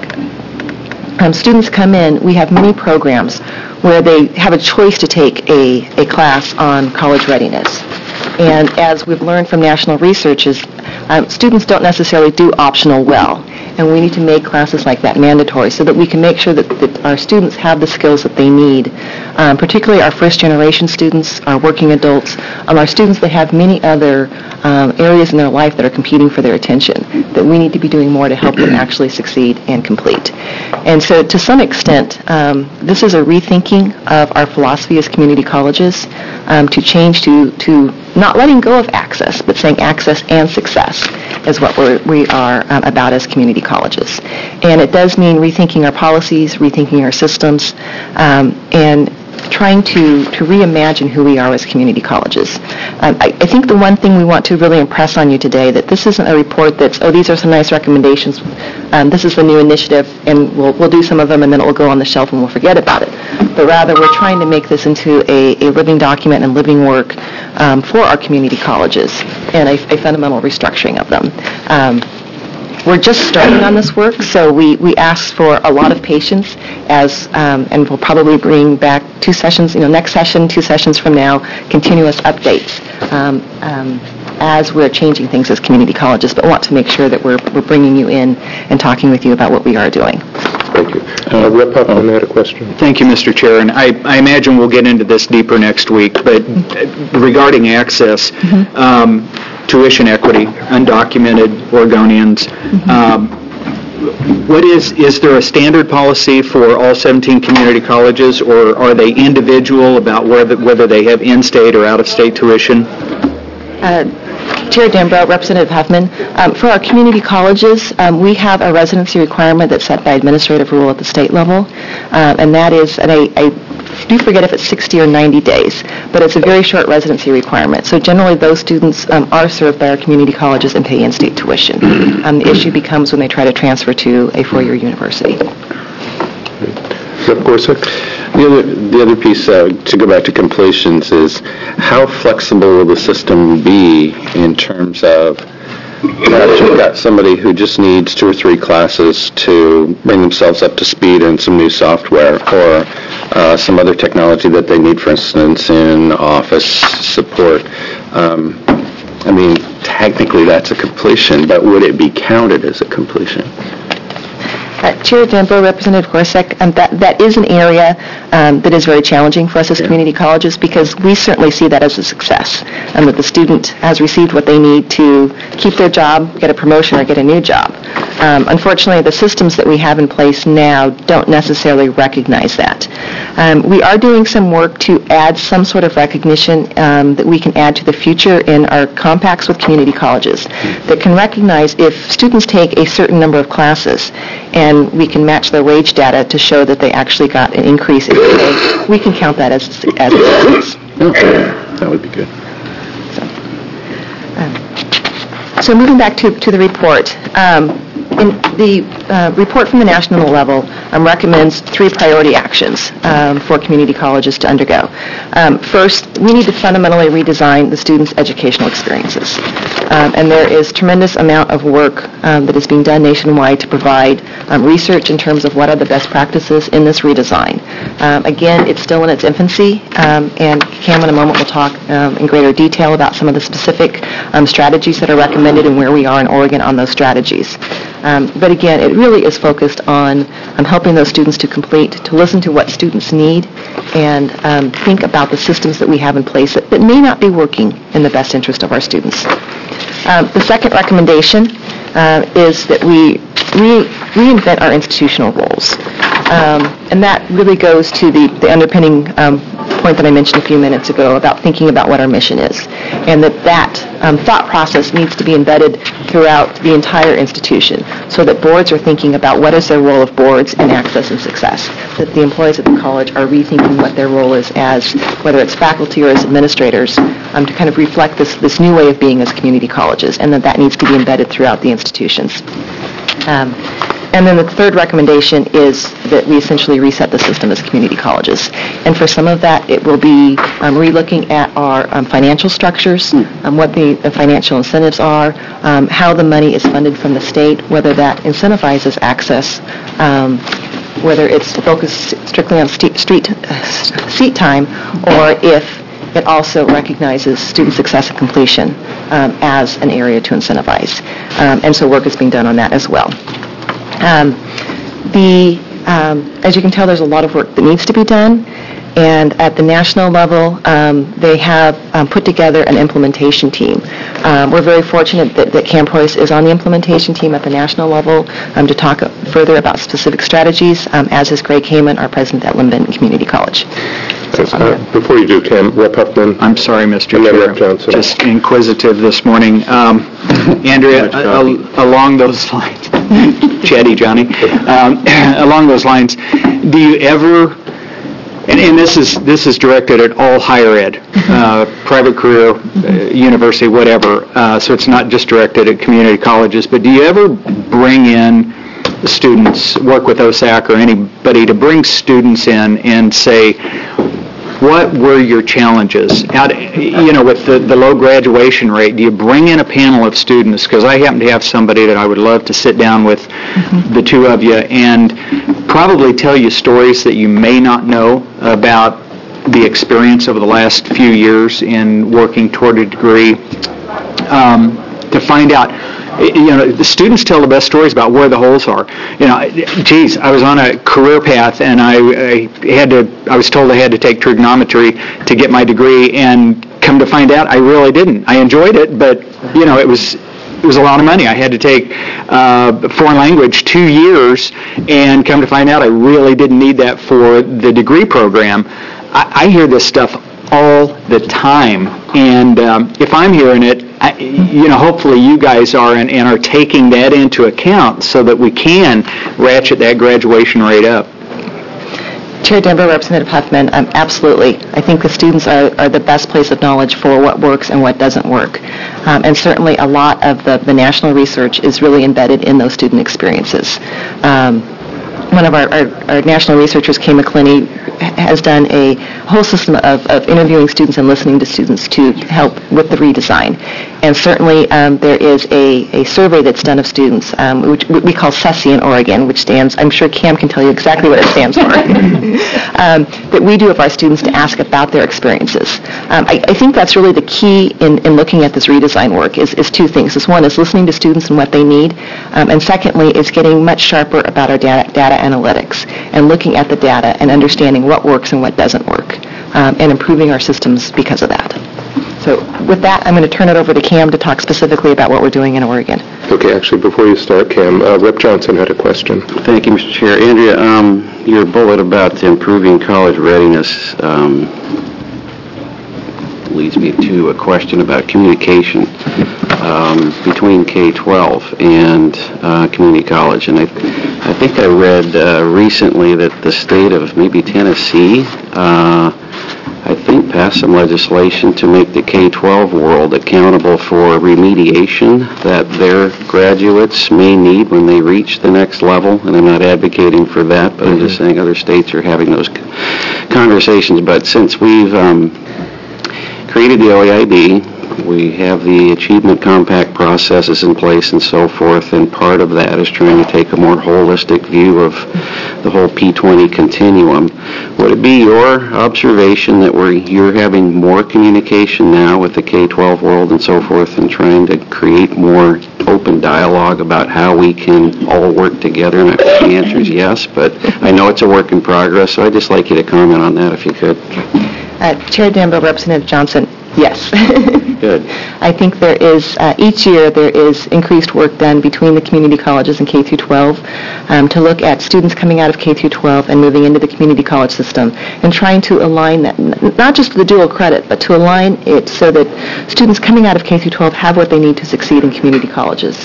students come in, we have many programs where they have a choice to take a class on college readiness. And as we've learned from national research, students don't necessarily do optional well. And we need to make classes like that mandatory so that we can make sure that our students have the skills that they need, particularly our first-generation students, our working adults, our students that have many other areas in their life that are competing for their attention, that we need to be doing more to help them actually succeed and complete. And so to some extent, this is a rethinking of our philosophy as community colleges to change to not letting go of access, but saying access and success is what we are about as community colleges. And it does mean rethinking our policies, rethinking our systems, and trying to reimagine who we are as community colleges. I think the one thing we want to really impress on you today, that this isn't a report that's, oh, these are some nice recommendations, this is the new initiative, and we'll do some of them, and then it will go on the shelf and we'll forget about it. But rather, we're trying to make this into a living document and living work for our community colleges and a fundamental restructuring of them. We're just starting on this work, so we ask for a lot of patience and we'll probably bring back 2 sessions, next session, 2 sessions from now, continuous updates as we're changing things as community colleges, but want to make sure that we're bringing you in and talking with you about what we are doing. Thank you. Rep Huffman had a question. Thank you, Mr. Chair, and I imagine we'll get into this deeper next week, but regarding access, tuition equity, undocumented Oregonians, is there a standard policy for all 17 community colleges, or are they individual about whether they have in-state or out-of-state tuition? Chair Dembrow, Representative Huffman, for our community colleges, we have a residency requirement that's set by administrative rule at the state level, and that is, and I do forget if it's 60 or 90 days, but it's a very short residency requirement. So generally those students are served by our community colleges and pay in-state tuition. The issue becomes when they try to transfer to a 4-year university. Rep Gorsuch? The other piece, to go back to completions, is how flexible will the system be in terms of you've got somebody who just needs 2 or 3 classes to bring themselves up to speed in some new software or some other technology that they need, for instance, in office support. Technically that's a completion, but would it be counted as a completion? Chair Denbrough, Representative Gorsuch, that is an area that is very challenging for us as community colleges because we certainly see that as a success, that the student has received what they need to keep their job, get a promotion, or get a new job. Unfortunately, the systems that we have in place now don't necessarily recognize that. We are doing some work to add some sort of recognition that we can add to the future in our compacts with community colleges that can recognize if students take a certain number of classes and we can match their wage data to show that they actually got an increase in pay, we can count that as a success. That would be good. So moving back to the report, in the report from the national level recommends 3 priority actions for community colleges to undergo. First, we need to fundamentally redesign the students' educational experiences. And there is tremendous amount of work that is being done nationwide to provide research in terms of what are the best practices in this redesign. Again, it's still in its infancy, and Cam in a moment will talk in greater detail about some of the specific strategies that are recommended and where we are in Oregon on those strategies. But again, it really is focused on helping those students to listen to what students need and think about the systems that we have in place that may not be working in the best interest of our students. The second recommendation is that we reinvent our institutional roles. And that really goes to the underpinning point that I mentioned a few minutes ago about thinking about what our mission is, and that thought process needs to be embedded throughout the entire institution so that boards are thinking about what is their role of boards in access and success, that the employees at the college are rethinking what their role is as, whether it's faculty or as administrators, to kind of reflect this new way of being as community colleges, and that needs to be embedded throughout the institutions. And then the third recommendation is that we essentially reset the system as community colleges. And for some of that, it will be relooking at our financial structures, what the financial incentives are, how the money is funded from the state, whether that incentivizes access, whether it's focused strictly on seat time, or if it also recognizes student success and completion as an area to incentivize. And so work is being done on that as well. As you can tell, there's a lot of work that needs to be done, and at the national level, they have put together an implementation team. We're very fortunate that Cam Preuss is on the implementation team at the national level to talk further about specific strategies, as is Greg Heyman, our president at Lynn Benton Community College. Before you do, Cam, Rep. Huffman. I'm sorry, Mr. And then Chair. Rep. Johnson. Just inquisitive this morning. Andrea, along those lines, Chatty Johnny, along those lines, do you ever, and this is directed at all higher ed, private career, university, whatever, so it's not just directed at community colleges, but do you ever bring in students, work with OSAC or anybody to bring students in and say, what were your challenges? With the low graduation rate, do you bring in a panel of students? Because I happen to have somebody that I would love to sit down with the two of you and probably tell you stories that you may not know about the experience over the last few years in working toward a degree, to find out. The students tell the best stories about where the holes are. I was on a career path, and I was told I had to take trigonometry to get my degree, and come to find out, I really didn't. I enjoyed it, but it was a lot of money. I had to take foreign language 2 years, and come to find out, I really didn't need that for the degree program. I hear this stuff all the time, and if I'm hearing it, hopefully you guys are and are taking that into account so that we can ratchet that graduation rate up. Chair Denbrough, Representative Huffman, absolutely. I think the students are the best place of knowledge for what works and what doesn't work. And certainly a lot of the national research is really embedded in those student experiences. One of our national researchers, Kay McClinney, has done a whole system of interviewing students and listening to students to help with the redesign. And certainly there is a survey that's done of students, which we call SESI in Oregon, which stands, I'm sure Cam can tell you exactly what it stands for, that we do of our students to ask about their experiences. I think that's really the key in looking at this redesign work is two things. One is listening to students and what they need, and secondly is getting much sharper about our data analytics and looking at the data and understanding what works and what doesn't work, and improving our systems because of that. So with that, I'm going to turn it over to Cam to talk specifically about what we're doing in Oregon. Okay, actually, before you start, Cam, Rep. Johnson had a question. Thank you, Mr. Chair. Andrea, your bullet about improving college readiness leads me to a question about communication between K-12 and community college. And I think I read recently that the state of maybe Tennessee, I think, passed some legislation to make the K-12 world accountable for remediation that their graduates may need when they reach the next level. And I'm not advocating for that, but I'm just saying other states are having those conversations. But since we've created the OEID, we have the achievement compact processes in place and so forth, and part of that is trying to take a more holistic view of the whole P20 continuum. Would it be your observation that you're having more communication now with the K-12 world and so forth and trying to create more open dialogue about how we can all work together? And I think the answer is yes, but I know it's a work in progress, so I'd just like you to comment on that if you could. Chair Dembo, Representative Johnson, yes. Good. I think there is, each year there is increased work done between the community colleges and K through 12 to look at students coming out of K through 12 and moving into the community college system and trying to align that, not just the dual credit, but to align it so that students coming out of K through 12 have what they need to succeed in community colleges.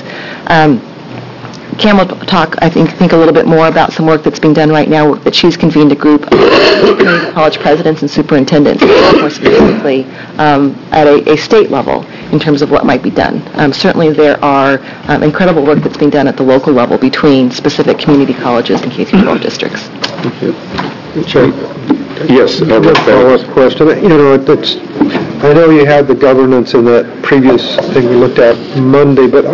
Cam will talk, I think a little bit more about some work that's being done right now, that she's convened a group of community college presidents and superintendents, more specifically at a state level in terms of what might be done. Certainly there are incredible work that's being done at the local level between specific community colleges and K-12 districts. Thank you. Yes, a follow-up question. I know you had the governance in that previous thing we looked at Monday, but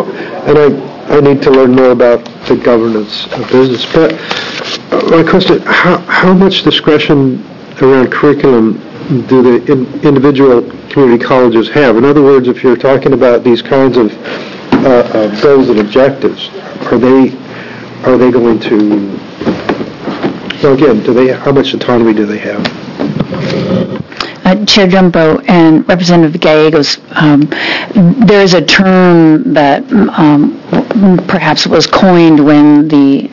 I need to learn more about the governance of business. But my question, how much discretion around curriculum do the individual community colleges have? In other words, if you're talking about these kinds of goals and objectives, are they going to, well, again, how much autonomy do they have? Chair Jumbo and Representative Gallegos, there is a term that perhaps was coined when the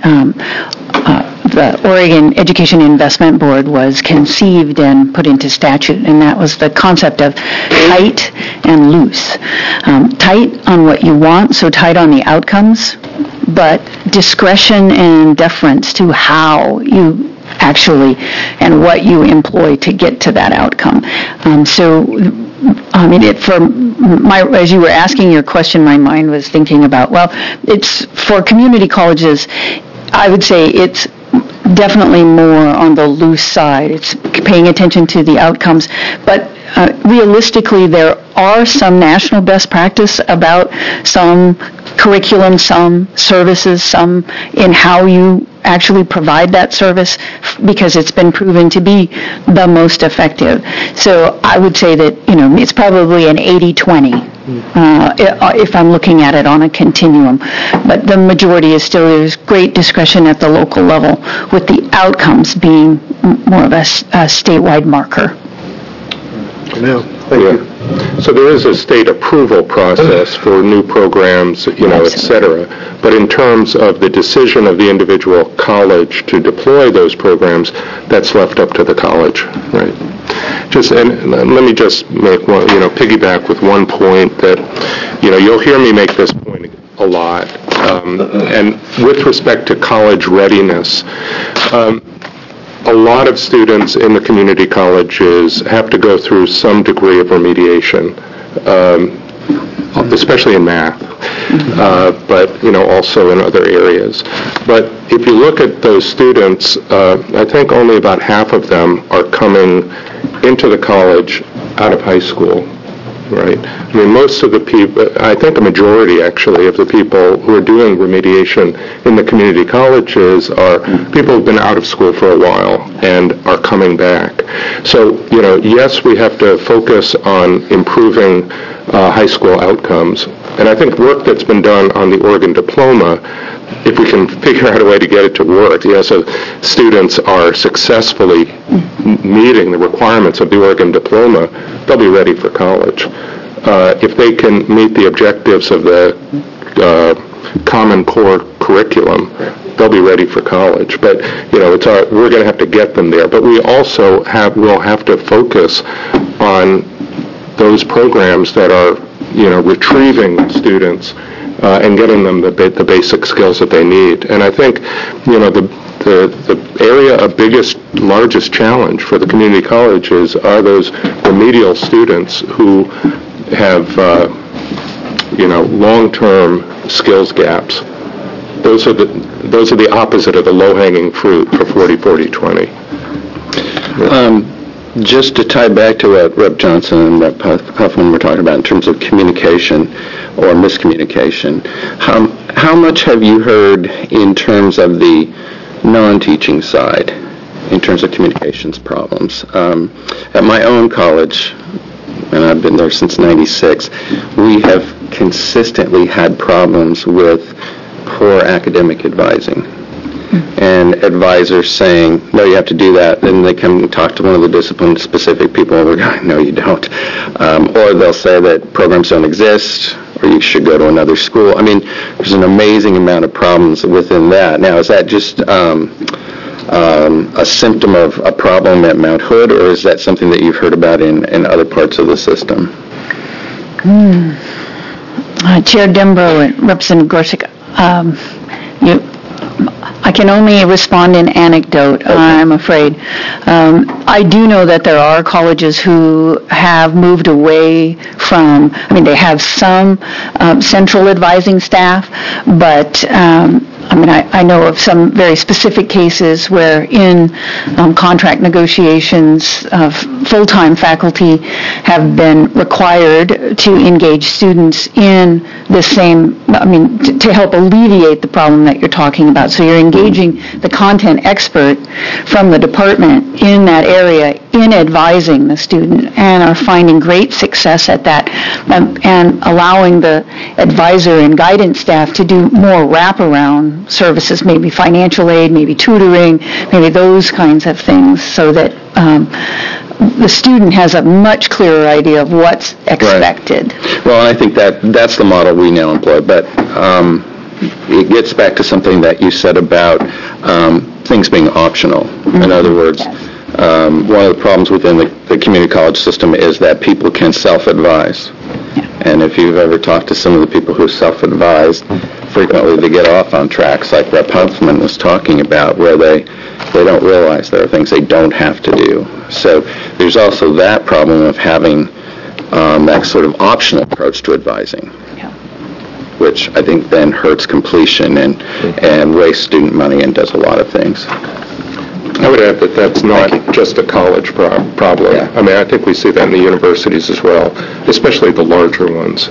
Oregon Education Investment Board was conceived and put into statute, and that was the concept of tight and loose. Tight on what you want, so tight on the outcomes, but discretion and deference to how you actually and what you employ to get to that outcome. As you were asking your question, my mind was thinking about, well, it's for community colleges, I would say it's definitely more on the loose side. It's paying attention to the outcomes, but realistically, there are some national best practice about some curriculum, some services, some in how you actually provide that service, because it's been proven to be the most effective. So I would say that, it's probably an 80-20 if I'm looking at it on a continuum. But the majority is still, there's great discretion at the local level, with the outcomes being more of a statewide marker. Thank you. So there is a state approval process for new programs, et cetera. But in terms of the decision of the individual college to deploy those programs, that's left up to the college, right? And let me just make one, piggyback with one point that, you'll hear me make this point a lot. And with respect to college readiness, a lot of students in the community colleges have to go through some degree of remediation, especially in math, but also in other areas. But if you look at those students, I think only about half of them are coming into the college out of high school, right? I mean, most of the people, I think a majority actually of the people who are doing remediation in the community colleges are people who've been out of school for a while and are coming back. So, yes, we have to focus on improving high school outcomes. And I think work that's been done on the Oregon diploma, if we can figure out a way to get it to work, so students are successfully meeting the requirements of the Oregon diploma, they'll be ready for college. If they can meet the objectives of the Common Core curriculum, they'll be ready for college. But, we're going to have to get them there. But we also will have to focus on those programs that are, retrieving students and getting them the basic skills that they need. And I think, the area of largest challenge for the community colleges are those remedial students who have, long-term skills gaps. Those are the opposite of the low-hanging fruit for 40-40-20. Just to tie back to what Rep. Johnson and Rep. Huffman were talking about in terms of communication or miscommunication, how much have you heard in terms of the non-teaching side, in terms of communications problems? At my own college, and I've been there since '96, we have consistently had problems with poor academic advising. And advisors saying, no, you have to do that. Then they come and talk to one of the discipline-specific people, and we're going, no, you don't. Or they'll say that programs don't exist, or you should go to another school. I mean, there's an amazing amount of problems within that. Now, is that just a symptom of a problem at Mount Hood, or is that something that you've heard about in other parts of the system? Chair Dembrow and Representative Gorsuch, I can only respond in anecdote, I'm afraid. I do know that there are colleges who have moved away from, they have some central advising staff, but I know of some very specific cases where in contract negotiations, full-time faculty have been required to engage students in the same, to help alleviate the problem that you're talking about. So you're engaging the content expert from the department in that area in advising the student, and are finding great success at that, and allowing the advisor and guidance staff to do more wraparound services, maybe financial aid, maybe tutoring, maybe those kinds of things, so that the student has a much clearer idea of what's expected. Right. Well, I think that's the model we now employ, but it gets back to something that you said about things being optional. Mm-hmm. In other words, one of the problems within the community college system is that people can self-advise. And if you've ever talked to some of the people who self-advise, frequently they get off on tracks like Rep. Huffman was talking about, where they don't realize there are things they don't have to do. So there's also that problem of having that sort of optional approach to advising, which I think then hurts completion and wastes student money and does a lot of things. I would add that that's not just a college problem. Yeah. I think we see that in the universities as well, especially the larger ones.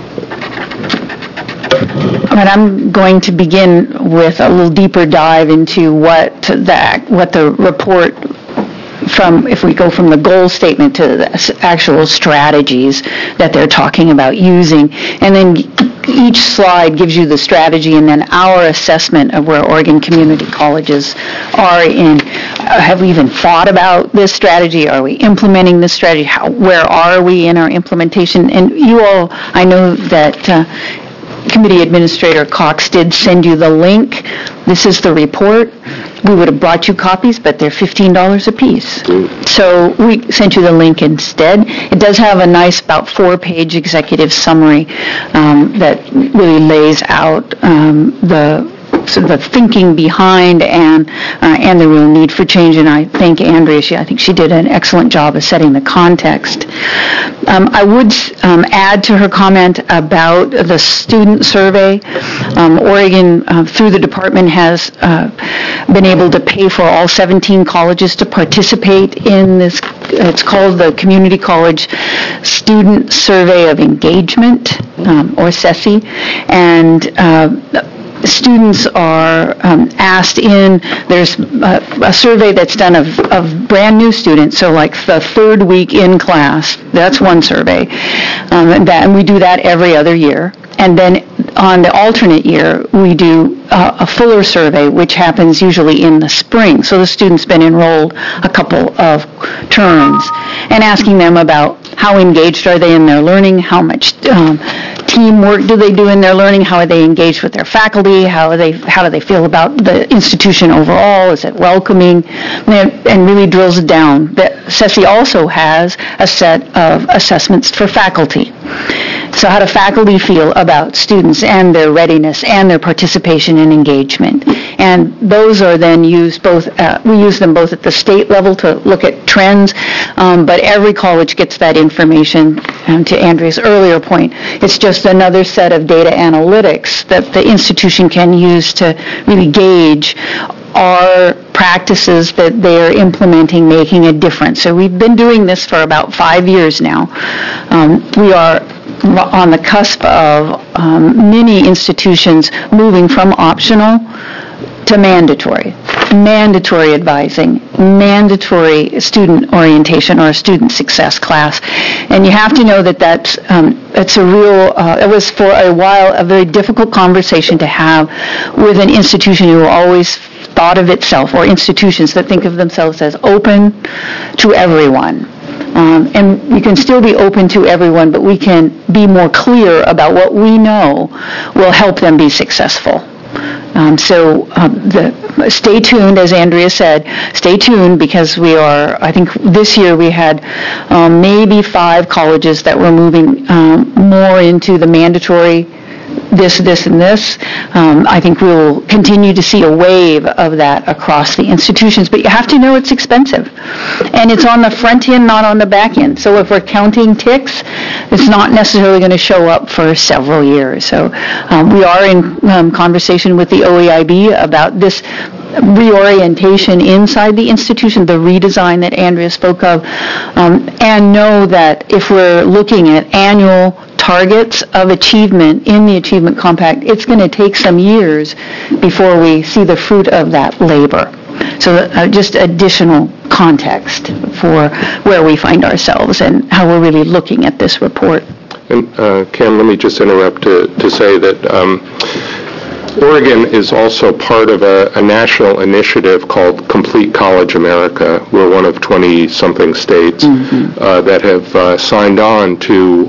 I'm going to begin with a little deeper dive into what the report from, if we go from the goal statement to the actual strategies that they're talking about using, and then each slide gives you the strategy and then our assessment of where Oregon community colleges are in. Have we even thought about this strategy? Are we implementing this strategy? Where are we in our implementation? And you all, I know that Committee Administrator Cox did send you the link. This is the report. We would have brought you copies, but they're $15 a piece. So we sent you the link instead. It does have a nice, about 4-page executive summary that really lays out the sort of the thinking behind and the real need for change. And I thank Andrea. I think she did an excellent job of setting the context. I would add to her comment about the student survey. Oregon, through the department, has been able to pay for all 17 colleges to participate in this. It's called the Community College Student Survey of Engagement, or CESE, and students are asked in. There's a survey that's done of brand new students, so like the third week in class. That's one survey, and we do that every other year. And then on the alternate year, we do a fuller survey, which happens usually in the spring. So the student's been enrolled a couple of terms, and asking them about how engaged are they in their learning, how much teamwork do they do in their learning, how are they engaged with their faculty, how do they feel about the institution overall, is it welcoming, and really drills it down. CESE also has a set of assessments for faculty. So how do faculty feel about students and their readiness and their participation and engagement? And those are then used we use them both at the state level to look at trends, but every college gets that information. To Andrea's earlier point, it's just another set of data analytics that the institution can use to really gauge are practices that they're implementing making a difference. So we've been doing this for about 5 years now. We are on the cusp of many institutions moving from optional to mandatory advising, mandatory student orientation or a student success class. And you have to know that it's a real, it was for a while a very difficult conversation to have with an institution who always thought of itself, or institutions that think of themselves as open to everyone. And we can still be open to everyone, but we can be more clear about what we know will help them be successful. Stay tuned, as Andrea said, stay tuned, because I think this year we had maybe 5 colleges that were moving more into the mandatory this, and this. I think we will continue to see a wave of that across the institutions, but you have to know it's expensive. And it's on the front end, not on the back end. So if we're counting ticks, it's not necessarily going to show up for several years. So we are in conversation with the OEIB about this reorientation inside the institution, the redesign that Andrea spoke of, and know that if we're looking at annual targets of achievement in the Achievement Compact, it's going to take some years before we see the fruit of that labor. So just additional context for where we find ourselves and how we're really looking at this report. And Cam, let me just interrupt to say that Oregon is also part of a national initiative called Complete College America. We're one of 20-something states that have signed on to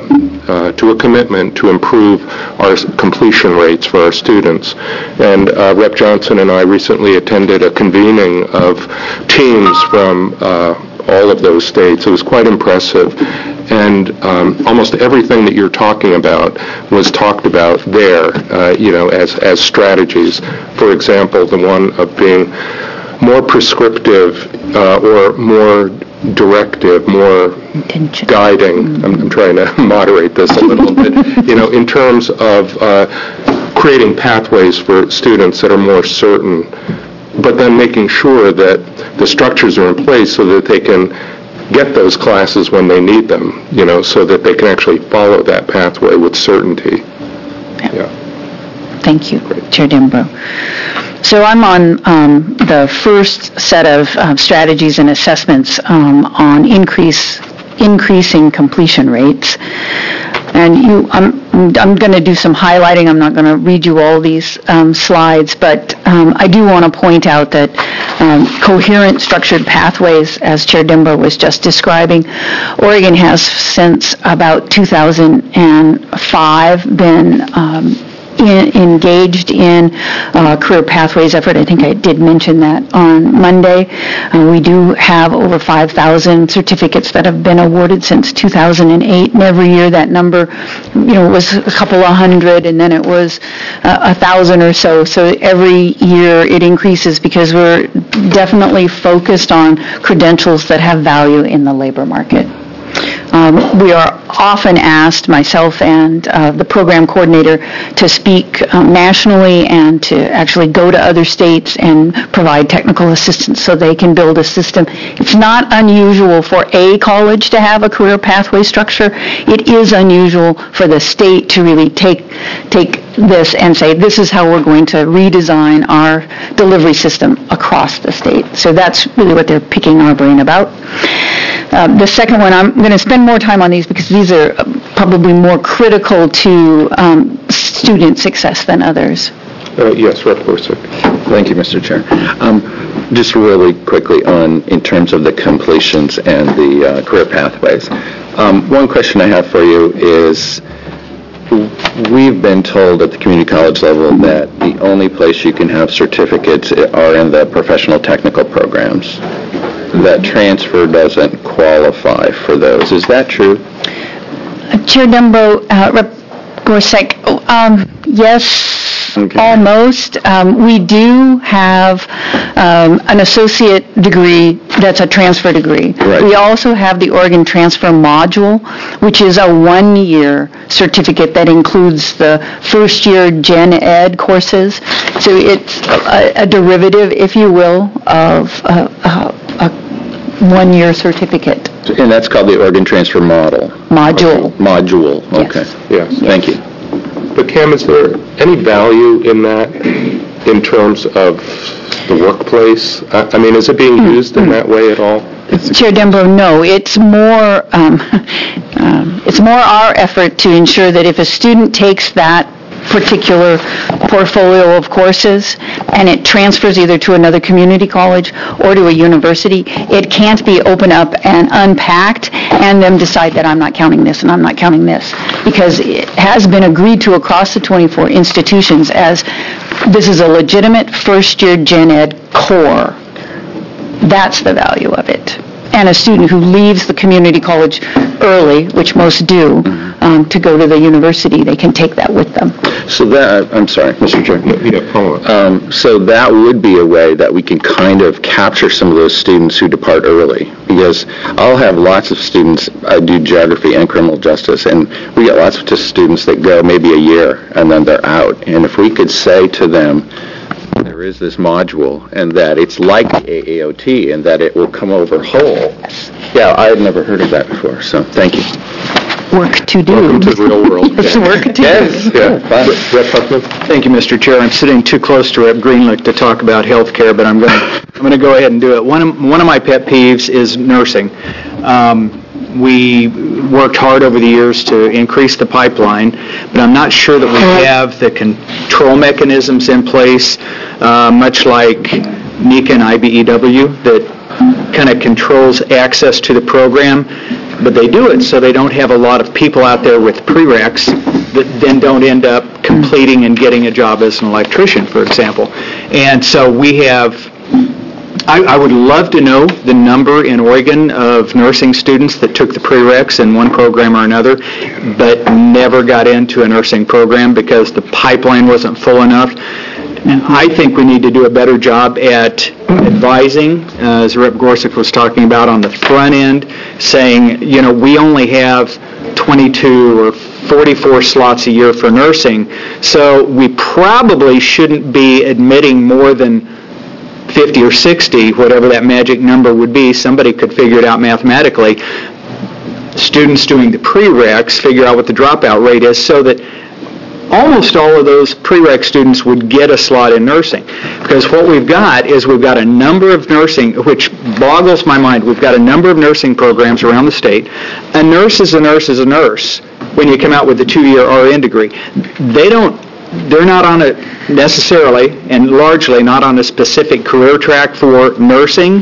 a commitment to improve our completion rates for our students. And Rep. Johnson and I recently attended a convening of teams from all of those states. It was quite impressive. And almost everything that you're talking about was talked about there, as strategies. For example, the one of being more prescriptive or more directive, more guiding. I'm trying to moderate this a little bit. In terms of creating pathways for students that are more certain, but then making sure that the structures are in place so that they can get those classes when they need them, so that they can actually follow that pathway with certainty. Yeah. Thank you, Chair Dembrow. So I'm on the first set of strategies and assessments on increasing completion rates. And I'm going to do some highlighting. I'm not going to read you all these slides, but I do want to point out that coherent structured pathways, as Chair Dembrow was just describing, Oregon has since about 2005 been engaged in Career Pathways effort. I think I did mention that on Monday. We do have over 5,000 certificates that have been awarded since 2008, and every year that number, was a couple of hundred, and then it was 1,000 or so. So every year it increases because we're definitely focused on credentials that have value in the labor market. We are often asked, myself and the program coordinator, to speak nationally and to actually go to other states and provide technical assistance so they can build a system. It's not unusual for a college to have a career pathway structure. It is unusual for the state to really take this and say, this is how we're going to redesign our delivery system across the state. So that's really what they're picking our brain about. The second one, I'm going to spend more time on these because these are probably more critical to student success than others. Yes, Rep. Gorsuch. Thank you, Mr. Chair. Just really quickly in terms of the completions and the career pathways. One question I have for you is, we've been told at the community college level that the only place you can have certificates are in the professional technical programs. That transfer doesn't qualify for those. Is that true? Chair Dembo, Rep. Gorsuch, yes. Okay. Almost. We do have an associate degree that's a transfer degree. Right. We also have the Oregon Transfer Module, which is a one-year certificate that includes the first-year Gen Ed courses. So it's a derivative, if you will, of a one-year certificate. And that's called the Oregon Transfer Module. Okay. Yes. Thank you. But Cam, is there any value in that in terms of the workplace? I mean, is it being used in that way at all? Chair Dembo, no. It's more our effort to ensure that if a student takes that particular portfolio of courses and it transfers either to another community college or to a university, it can't be opened up and unpacked and then decide that I'm not counting this and I'm not counting this, because it has been agreed to across the 24 institutions as this is a legitimate first-year Gen Ed core. That's the value of it. And a student who leaves the community college early, which most do, to go to the university, they can take that with them. So that, I'm sorry, Mr. Chair. Yeah, so that would be a way that we can kind of capture some of those students who depart early. Because I'll have lots of students, I do geography and criminal justice, and we get lots of students that go maybe a year and then they're out. And if we could say to them, there is this module, and that it's like the AAOT, and that it will come over whole. Yeah, I had never heard of that before, so thank you. Work to do. Welcome to the real world. It's work to do. Yeah. Rep. Huffman? Thank you, Mr. Chair. I'm sitting too close to Rep. Greenlick to talk about health care, but I'm going to go ahead and do it. One of my pet peeves is nursing. We worked hard over the years to increase the pipeline, but I'm not sure that we have the control mechanisms in place, much like NECA and IBEW, that kind of controls access to the program. But they do it so they don't have a lot of people out there with prereqs that then don't end up completing and getting a job as an electrician, for example. And so we have, I would love to know the number in Oregon of nursing students that took the prereqs in one program or another, but never got into a nursing program because the pipeline wasn't full enough. I think we need to do a better job at advising, as Rep. Gorsuch was talking about, on the front end, saying, we only have 22 or 44 slots a year for nursing, so we probably shouldn't be admitting more than 50 or 60, whatever that magic number would be. Somebody could figure it out mathematically. Students doing the prereqs figure out what the dropout rate is so that almost all of those prereq students would get a slot in nursing. Because what we've got is we've got a number of nursing, which boggles my mind. We've got a number of nursing programs around the state. A nurse is a nurse is a nurse when you come out with a 2-year RN degree. They're not on it necessarily, and largely not on a specific career track for nursing.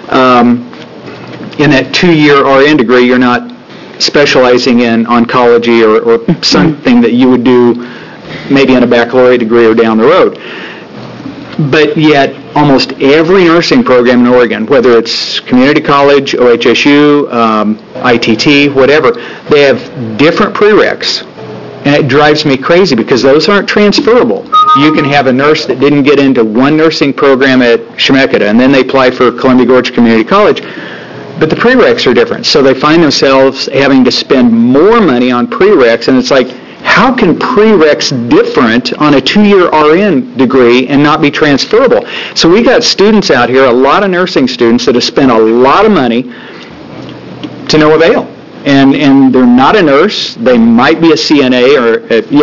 In that 2-year RN degree, you're not specializing in oncology or something that you would do maybe in a baccalaureate degree or down the road. But yet, almost every nursing program in Oregon, whether it's community college, OHSU, ITT, whatever, they have different prereqs. And it drives me crazy because those aren't transferable. You can have a nurse that didn't get into one nursing program at Chemeketa, and then they apply for Columbia Gorge Community College, but the prereqs are different. So they find themselves having to spend more money on prereqs, and it's like, how can prereqs different on a 2-year RN degree and not be transferable? So we got students out here, a lot of nursing students that have spent a lot of money to no avail. And they're not a nurse. They might be a CNA or,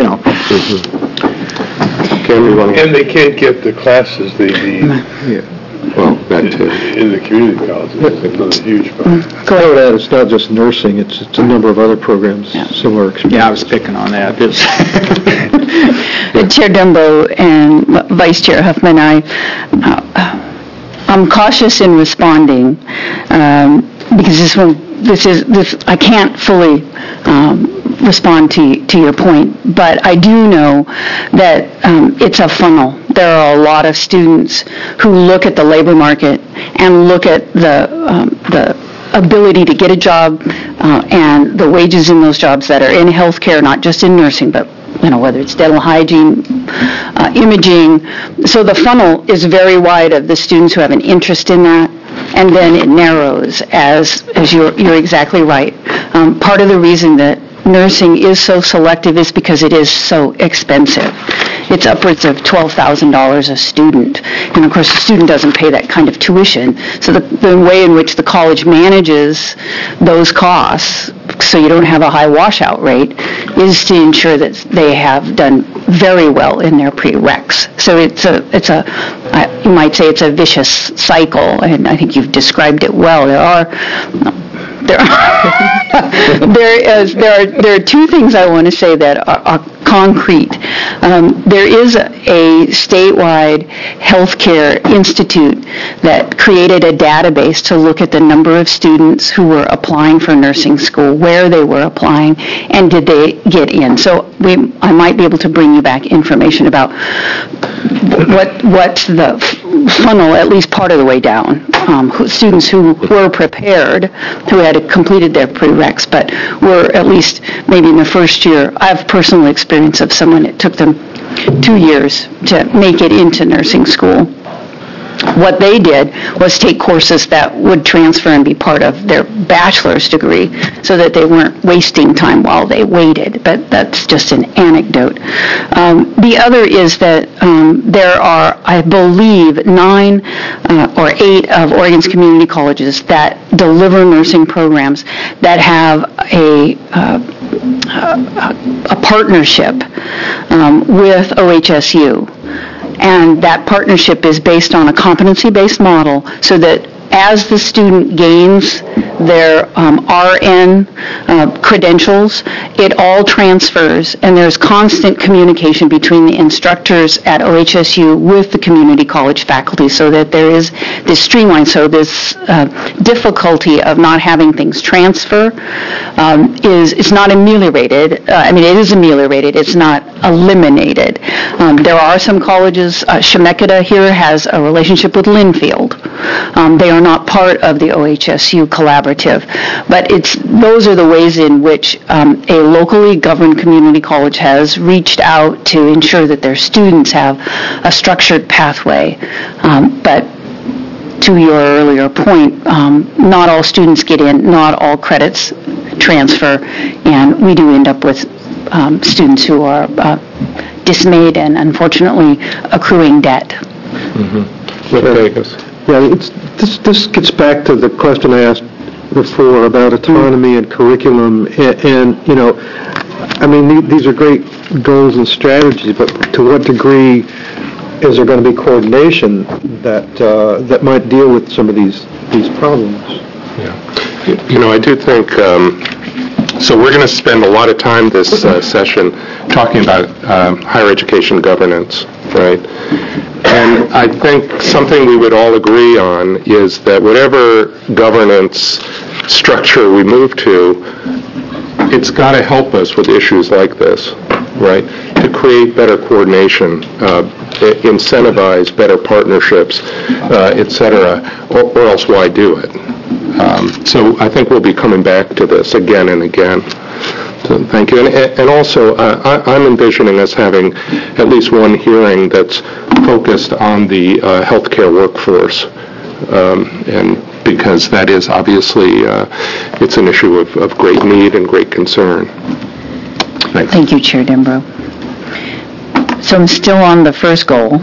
And they can't get the classes they need Well, that too. in the community colleges. That's another huge problem. I would add, it's not just nursing, it's a number of other programs, similar experience. Yeah, I was picking on that. Chair Dumbo and Vice Chair Huffman, I'm cautious in responding because I can't fully respond to your point, but I do know that it's a funnel. There are a lot of students who look at the labor market and look at the ability to get a job and the wages in those jobs that are in healthcare, not just in nursing, but whether it's dental hygiene, imaging. So the funnel is very wide of the students who have an interest in that, and then it narrows as you're exactly right. Part of the reason that nursing is so selective is because it is so expensive. It's upwards of $12,000 a student. And of course, the student doesn't pay that kind of tuition. So the way in which the college manages those costs, so you don't have a high washout rate, is to ensure that they have done very well in their prereqs. So you might say it's a vicious cycle, and I think you've described it well. There are two things I want to say that are concrete. There is a statewide healthcare institute that created a database to look at the number of students who were applying for nursing school, where they were applying, and did they get in. So I might be able to bring you back information about what's the funnel, at least part of the way down. Students who were prepared, who had completed their prereqs, but were at least maybe in the first year. I have personal experience of someone, it took them 2 years to make it into nursing school. What they did was take courses that would transfer and be part of their bachelor's degree so that they weren't wasting time while they waited. But that's just an anecdote. The other is that there are, I believe, 9 or 8 of Oregon's community colleges that deliver nursing programs that have a partnership with OHSU. And that partnership is based on a competency-based model so that as the student gains their RN credentials, it all transfers, and there's constant communication between the instructors at OHSU with the community college faculty so that there is this streamline. So this difficulty of not having things transfer is not ameliorated. It is ameliorated. It's not eliminated. There are some colleges. Chemeketa here has a relationship with Linfield. They are not part of the OHSU collaborative, but those are the ways in which a locally governed community college has reached out to ensure that their students have a structured pathway. But to your earlier point, not all students get in, not all credits transfer, and we do end up with students who are dismayed and unfortunately accruing debt. Yeah, this gets back to the question I asked before about autonomy and curriculum, and these are great goals and strategies, but to what degree is there going to be coordination that might deal with some of these problems? Yeah. I do think, so we're going to spend a lot of time this session talking about higher education governance, right? And I think something we would all agree on is that whatever governance structure we move to, it's got to help us with issues like this, right? To create better coordination, incentivize better partnerships, et cetera, or else why do it? So I think we'll be coming back to this again and again. So thank you. And also, I'm envisioning us having at least one hearing that's focused on the healthcare workforce, and because that is obviously, it's an issue of great need and great concern. Thanks. Thank you, Chair Dembro. So I'm still on the first goal.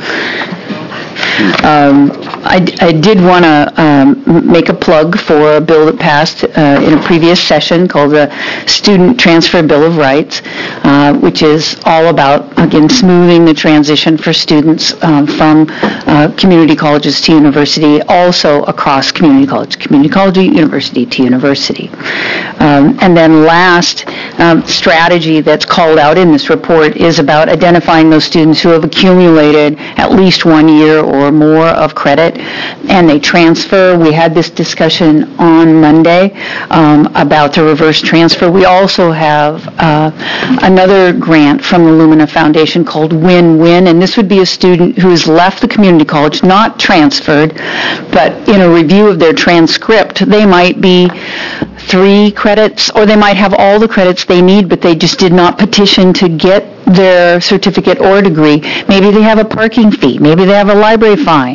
I did want to make a plug for a bill that passed in a previous session called the Student Transfer Bill of Rights, which is all about, again, smoothing the transition for students from community colleges to university, also across community college, university to university. And then last strategy that's called out in this report is about identifying those students who have accumulated at least 1 year or more of credit, and they transfer. We had this discussion on Monday about the reverse transfer. We also have another grant from the Lumina Foundation called Win-Win, and this would be a student who has left the community college, not transferred, but in a review of their transcript, they might be 3 credits, or they might have all the credits they need, but they just did not petition to get their certificate or degree. Maybe they have a parking fee. Maybe they have a library fine.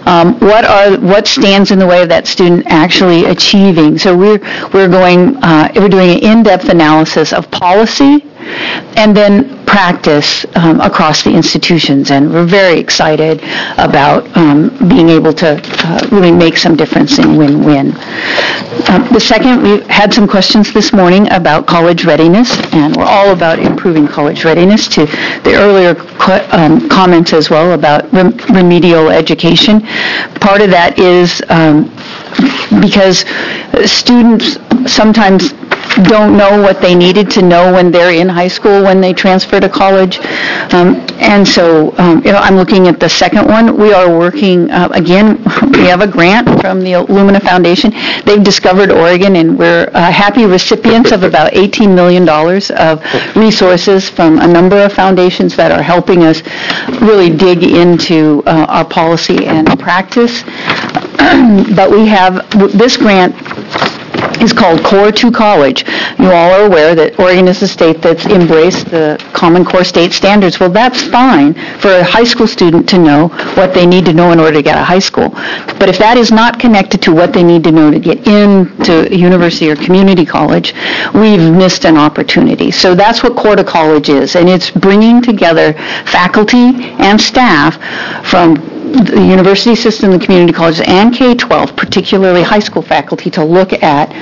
What stands in the way of that student actually achieving? So we're doing an in-depth analysis of policy and then practice across the institutions, and we're very excited about being able to really make some difference in win-win. The second, we had some questions this morning about college readiness, and we're all about improving college readiness, to the earlier comments as well about remedial education. Part of that is because students sometimes don't know what they needed to know when they're in high school, when they transfer to college. And so, I'm looking at the second one. We are working, again, we have a grant from the Lumina Foundation. They've discovered Oregon, and we're happy recipients of about $18 million of resources from a number of foundations that are helping us really dig into our policy and practice. But we have, this grant is called Core to College. You all are aware that Oregon is a state that's embraced the Common Core state standards. Well, that's fine for a high school student to know what they need to know in order to get out of high school. But if that is not connected to what they need to know to get into a university or community college, we've missed an opportunity. So that's what Core to College is, and it's bringing together faculty and staff from the university system, the community colleges, and K-12, particularly high school faculty, to look at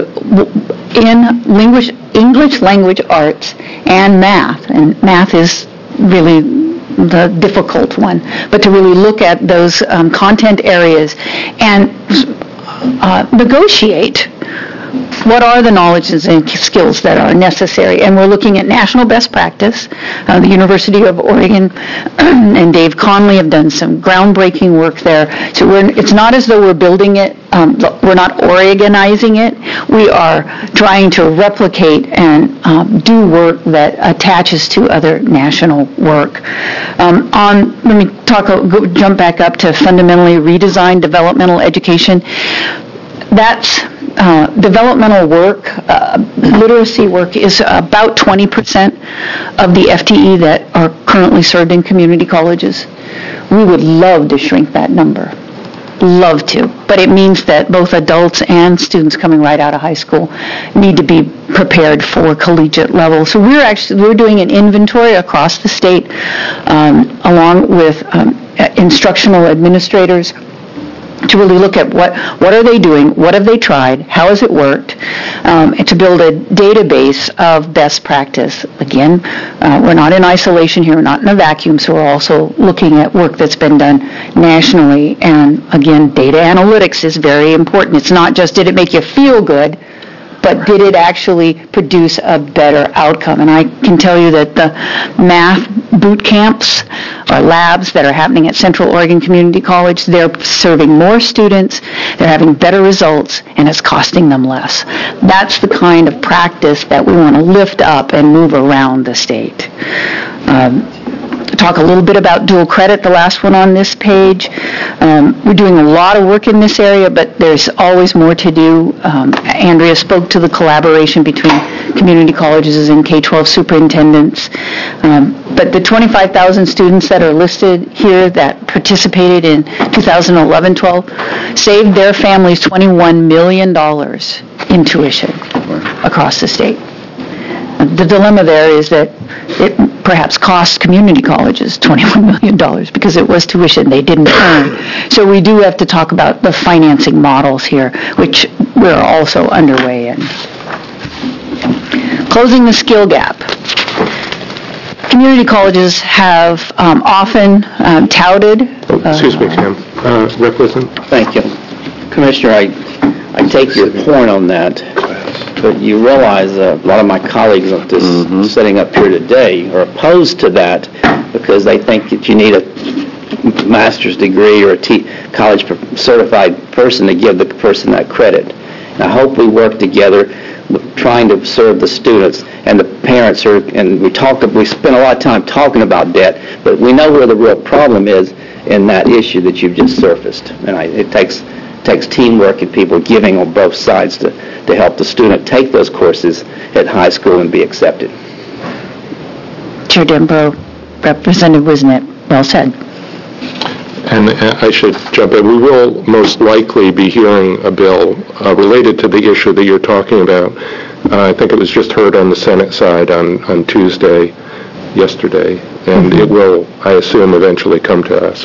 English language arts and math. And math is really the difficult one, but to really look at those content areas and negotiate what are the knowledges and skills that are necessary. And we're looking at national best practice. The University of Oregon and Dave Conley have done some groundbreaking work there. So it's not as though we're building it, we're not Oregonizing it. We are trying to replicate and do work that attaches to other national work. Let me jump back up to fundamentally redesigned developmental education. That's developmental work, literacy work is about 20% of the FTE that are currently served in community colleges. We would love to shrink that number. Love to. But it means that both adults and students coming right out of high school need to be prepared for collegiate level. So we're doing an inventory across the state along with instructional administrators to really look at what are they doing, what have they tried, how has it worked, and to build a database of best practice. Again, we're not in isolation here, we're not in a vacuum, so we're also looking at work that's been done nationally. And again, data analytics is very important. It's not just did it make you feel good, but did it actually produce a better outcome? And I can tell you that the math boot camps or labs that are happening at Central Oregon Community College, they're serving more students, they're having better results, and it's costing them less. That's the kind of practice that we want to lift up and move around the state. Talk a little bit about dual credit, the last one on this page. We're doing a lot of work in this area, but there's always more to do. Andrea spoke to the collaboration between community colleges and K-12 superintendents. But the 25,000 students that are listed here that participated in 2011-12 saved their families $21 million in tuition across the state. The dilemma there is that it perhaps cost community colleges $21 million because it was tuition they didn't earn. So we do have to talk about the financing models here, which we're also underway in. Closing the skill gap. Community colleges have often touted... Excuse me, Tim. Representative? Thank you. Commissioner, I take your point on that, but you realize a lot of my colleagues at this setting up here today are opposed to that because they think that you need a master's degree or a college certified person to give the person that credit. And I hope we work together trying to serve the students and the parents and we spend a lot of time talking about debt, but we know where the real problem is in that issue that you've just surfaced. And it takes teamwork and people giving on both sides to help the student take those courses at high school and be accepted. Chair Dembro, Representative Wisnet, well said. And I should jump in. We will most likely be hearing a bill related to the issue that you're talking about. I think it was just heard on the Senate side on yesterday, and it will, I assume, eventually come to us.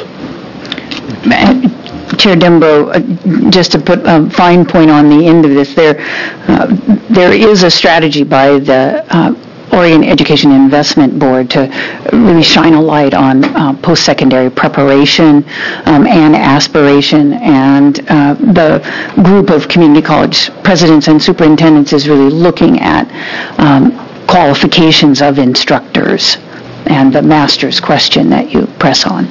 Chair Dembro, just to put a fine point on the end of this, there is a strategy by the Oregon Education Investment Board to really shine a light on post-secondary preparation and aspiration, and the group of community college presidents and superintendents is really looking at qualifications of instructors and the master's question that you press on.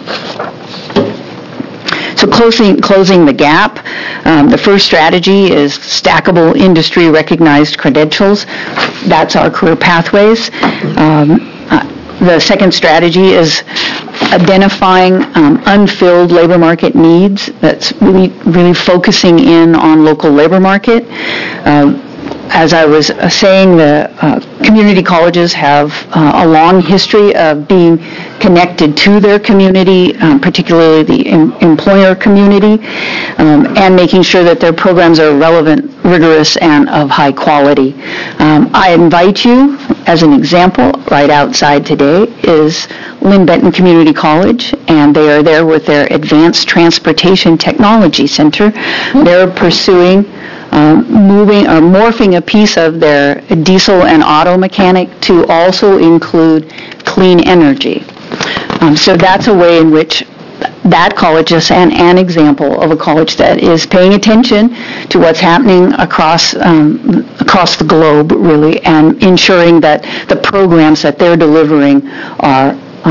So closing the gap, the first strategy is stackable industry-recognized credentials. That's our career pathways. The second strategy is identifying unfilled labor market needs. That's really focusing in on local labor market. As I was saying, the community colleges have a long history of being connected to their community, particularly the employer community, and making sure that their programs are relevant, rigorous, and of high quality. I invite you, as an example, right outside today is Lynn Benton Community College, and they are there with their Advanced Transportation Technology Center. They're pursuing morphing a piece of their diesel and auto mechanic to also include clean energy. So that's a way in which that college is an example of a college that is paying attention to what's happening across the globe, really, and ensuring that the programs that they're delivering are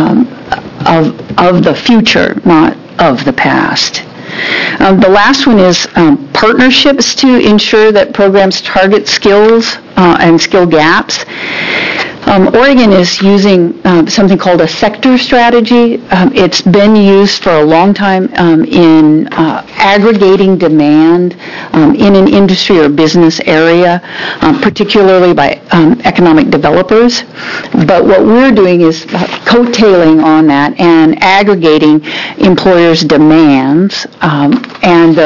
of the future, not of the past. The last one is partnerships to ensure that programs target skills and skill gaps. Oregon is using something called a sector strategy. It's been used for a long time in aggregating demand in an industry or business area, particularly by economic developers. But what we're doing is coattailing on that and aggregating employers' demands and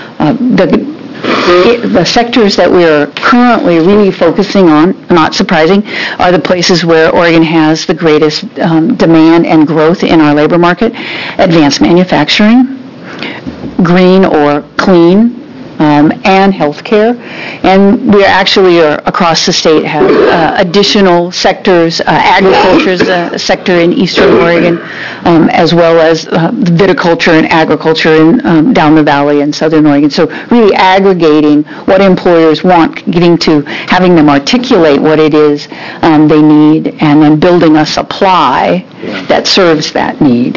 the sectors that we are currently really focusing on, not surprising, are the places where Oregon has the greatest demand and growth in our labor market: advanced manufacturing, green or clean, and healthcare. And we actually across the state have additional sectors. Agriculture is a sector in eastern Oregon, as well as viticulture and agriculture in down the valley in southern Oregon. So really aggregating what employers want, getting to having them articulate what it is they need, and then building a supply that serves that need.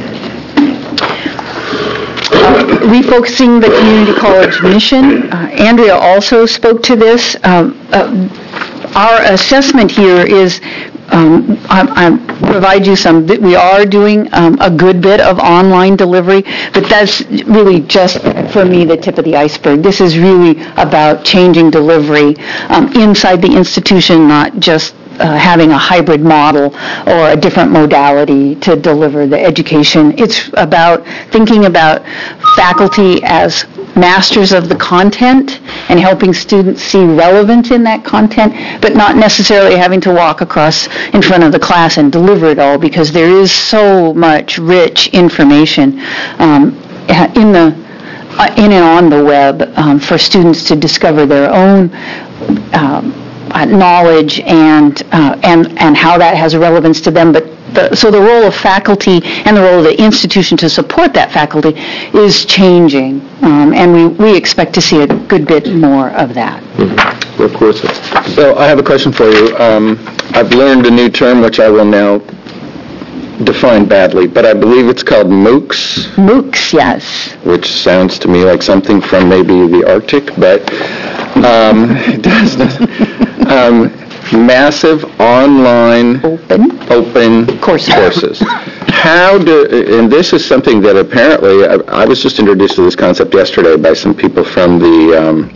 Refocusing the community college mission. Andrea also spoke to this. Our assessment here is I provide you some, we are doing a good bit of online delivery, but that's really just, for me, the tip of the iceberg. This is really about changing delivery inside the institution, not just having a hybrid model or a different modality to deliver the education. It's about thinking about faculty as masters of the content and helping students see relevance in that content, but not necessarily having to walk across in front of the class and deliver it all, because there is so much rich information in and on the web for students to discover their own knowledge and how that has relevance to them. But so the role of faculty and the role of the institution to support that faculty is changing, and we expect to see a good bit more of that. Of course. So I have a question for you. I've learned a new term which I will now define badly, but I believe it's called MOOCs. MOOCs, yes. Which sounds to me like something from maybe the Arctic, but it does not. Massive online open courses. How do, and this is something that apparently, I was just introduced to this concept yesterday by some people from the,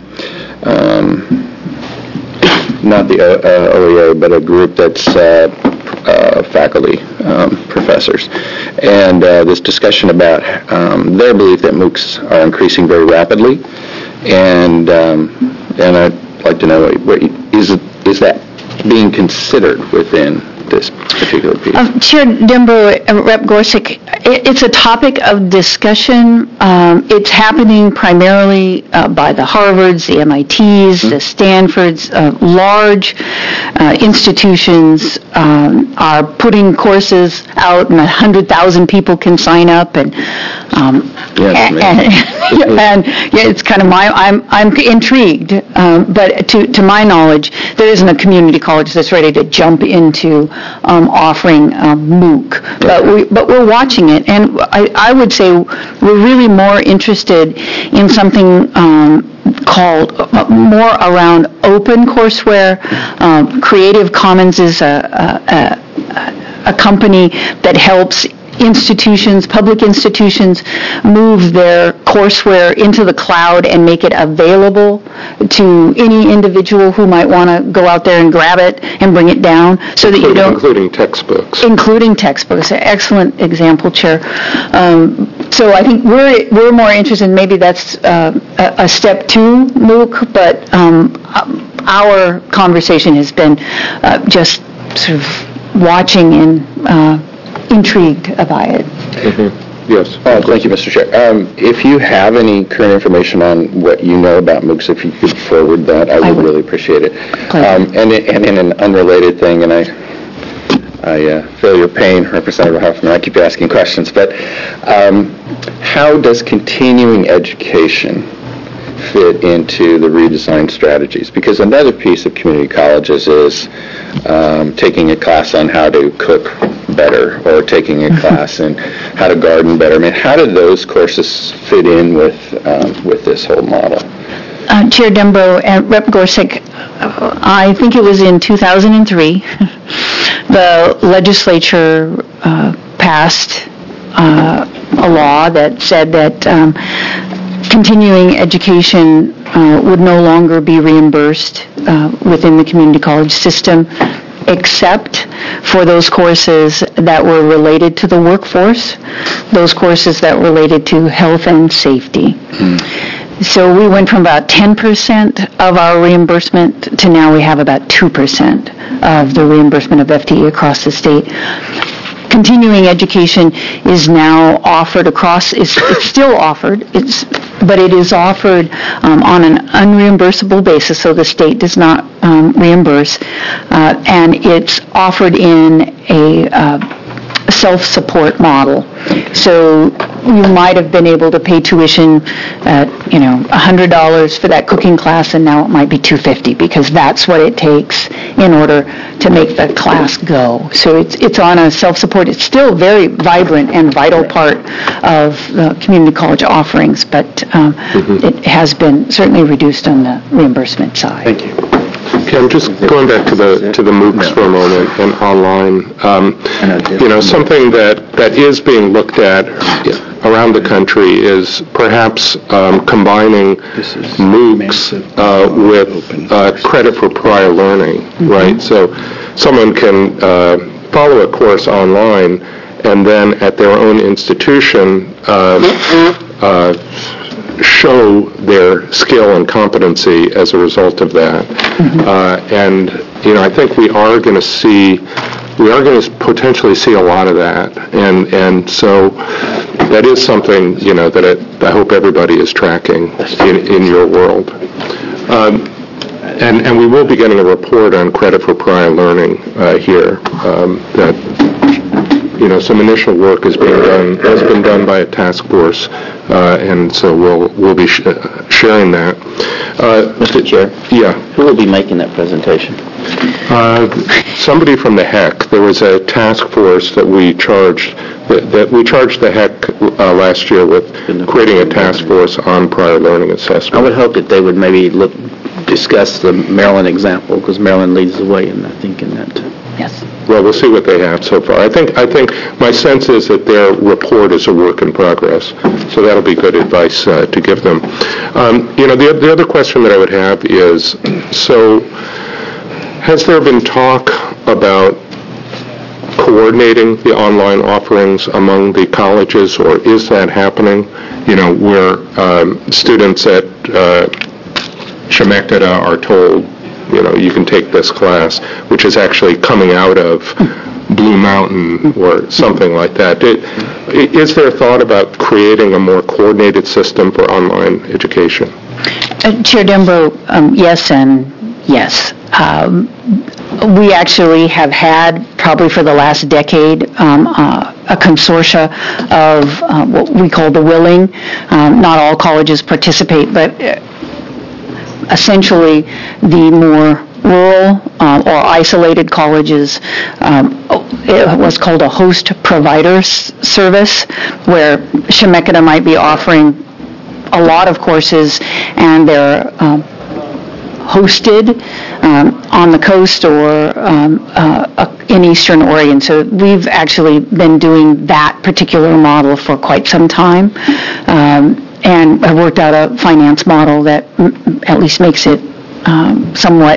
not the OEA, but a group that's faculty, professors, and this discussion about their belief that MOOCs are increasing very rapidly, and I'd like to know, is that being considered within this particular piece? Chair Dembrow, Rep. Gorsuch, it's a topic of discussion. It's happening primarily by the Harvards, the MITs, the Stanfords. Large institutions are putting courses out, and 100,000 people can sign up. And it's kind of I'm intrigued. But to my knowledge, there isn't a community college that's ready to jump into offering MOOC. But we're watching it, and I would say we're really more interested in something called more around open courseware. Creative Commons is a company that helps institutions, public institutions, move their courseware into the cloud and make it available to any individual who might want to go out there and grab it and bring it down, so that you don't... Including textbooks. Including textbooks. Excellent example, Chair. So I think we're more interested, maybe that's a step two MOOC, but our conversation has been just sort of watching and intrigued by it. Mm-hmm. Yes. Thank you, Mr. Chair. If you have any current information on what you know about MOOCs, if you could forward that, I would really appreciate it. And in an unrelated thing, and I feel your pain, Representative Huffman, I keep asking questions, but how does continuing education fit into the redesign strategies? Because another piece of community colleges is taking a class on how to cook better, or taking a class in how to garden better. I mean, how do those courses fit in with this whole model? Chair Dembrow and Rep. Gorsuch, I think it was in 2003, the legislature passed a law that said that continuing education would no longer be reimbursed within the community college system, except for those courses that were related to the workforce, those courses that were related to health and safety. So we went from about 10% of our reimbursement to now we have about 2% of the reimbursement of FTE across the state. Continuing education is now offered across, it's still offered, but it is offered on an unreimbursable basis, so the state does not reimburse, and it's offered in a self-support model. So you might have been able to pay tuition at, $100 for that cooking class, and now it might be $250, because that's what it takes in order to make the class go. So it's on a self-support. It's still a very vibrant and vital part of the community college offerings, but it has been certainly reduced on the reimbursement side. Thank you. Okay, I'm just going back to the MOOCs for a moment and online. Something that is being looked at around the country is perhaps combining MOOCs with credit for prior learning, right? So someone can follow a course online and then at their own institution show their skill and competency as a result of that. And I think we are going to potentially see a lot of that. And so that is something, that I hope everybody is tracking in your world. And we will be getting a report on credit for prior learning here that some initial work has been done by a task force, and so we'll be sharing that. Mr. Chair? Yeah. Who will be making that presentation? Somebody from the HEC. There was a task force that we charged the HEC last year with creating a task force on prior learning assessment. I would hope that they would maybe discuss the Maryland example, because Maryland leads the way in that. Yes. Well, we'll see what they have so far. I think my sense is that their report is a work in progress, so that'll be good advice to give them. The other question that I would have is, so has there been talk about coordinating the online offerings among the colleges, or is that happening? Where students at Chemeketa are told, you can take this class, which is actually coming out of Blue Mountain or something like that. Is there thought about creating a more coordinated system for online education? Chair Dembrow, yes and yes. We actually have had, probably for the last decade, a consortia of what we call the willing. Not all colleges participate, but essentially the more rural or isolated colleges, it was called a host provider service, where Chemeketa might be offering a lot of courses, and they're hosted on the coast or in Eastern Oregon. So we've actually been doing that particular model for quite some time. And I worked out a finance model that at least makes it somewhat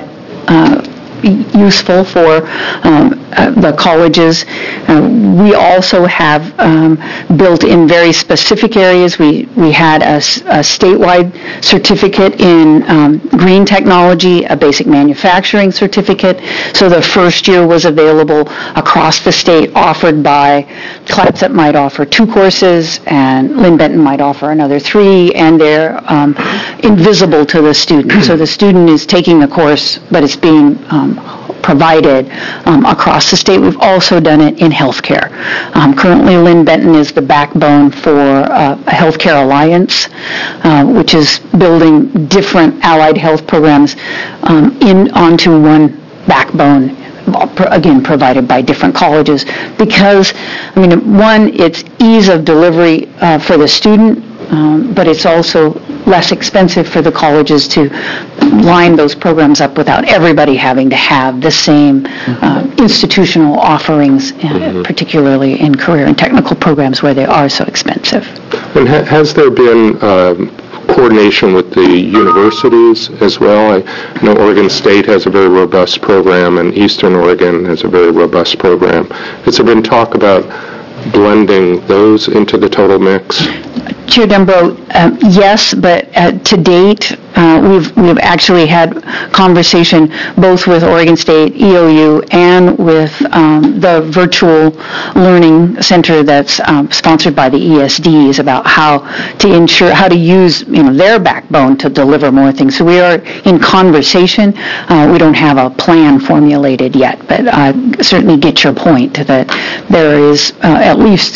useful for the colleges. We also have built in very specific areas. We had a statewide certificate in green technology, a basic manufacturing certificate. So the first year was available across the state, offered by Clatsop might offer 2 courses, and Lynn Benton might offer another 3, and they're invisible to the student. So the student is taking the course, but it's being provided across the state. We've also done it in healthcare. Currently, Lynn Benton is the backbone for a healthcare alliance, which is building different allied health programs onto one backbone, again, provided by different colleges. Because, one, it's ease of delivery for the student, but it's also less expensive for the colleges to line those programs up without everybody having to have the same institutional offerings, particularly in career and technical programs where they are so expensive. And has there been coordination with the universities as well? I know Oregon State has a very robust program, and Eastern Oregon has a very robust program. Has there been talk about blending those into the total mix? Chair Dembrow, yes, but to date, we've actually had conversation both with Oregon State, EOU, and with the virtual learning center that's sponsored by the ESDs about how to use their backbone to deliver more things. So we are in conversation. We don't have a plan formulated yet, but I certainly get your point that there is at least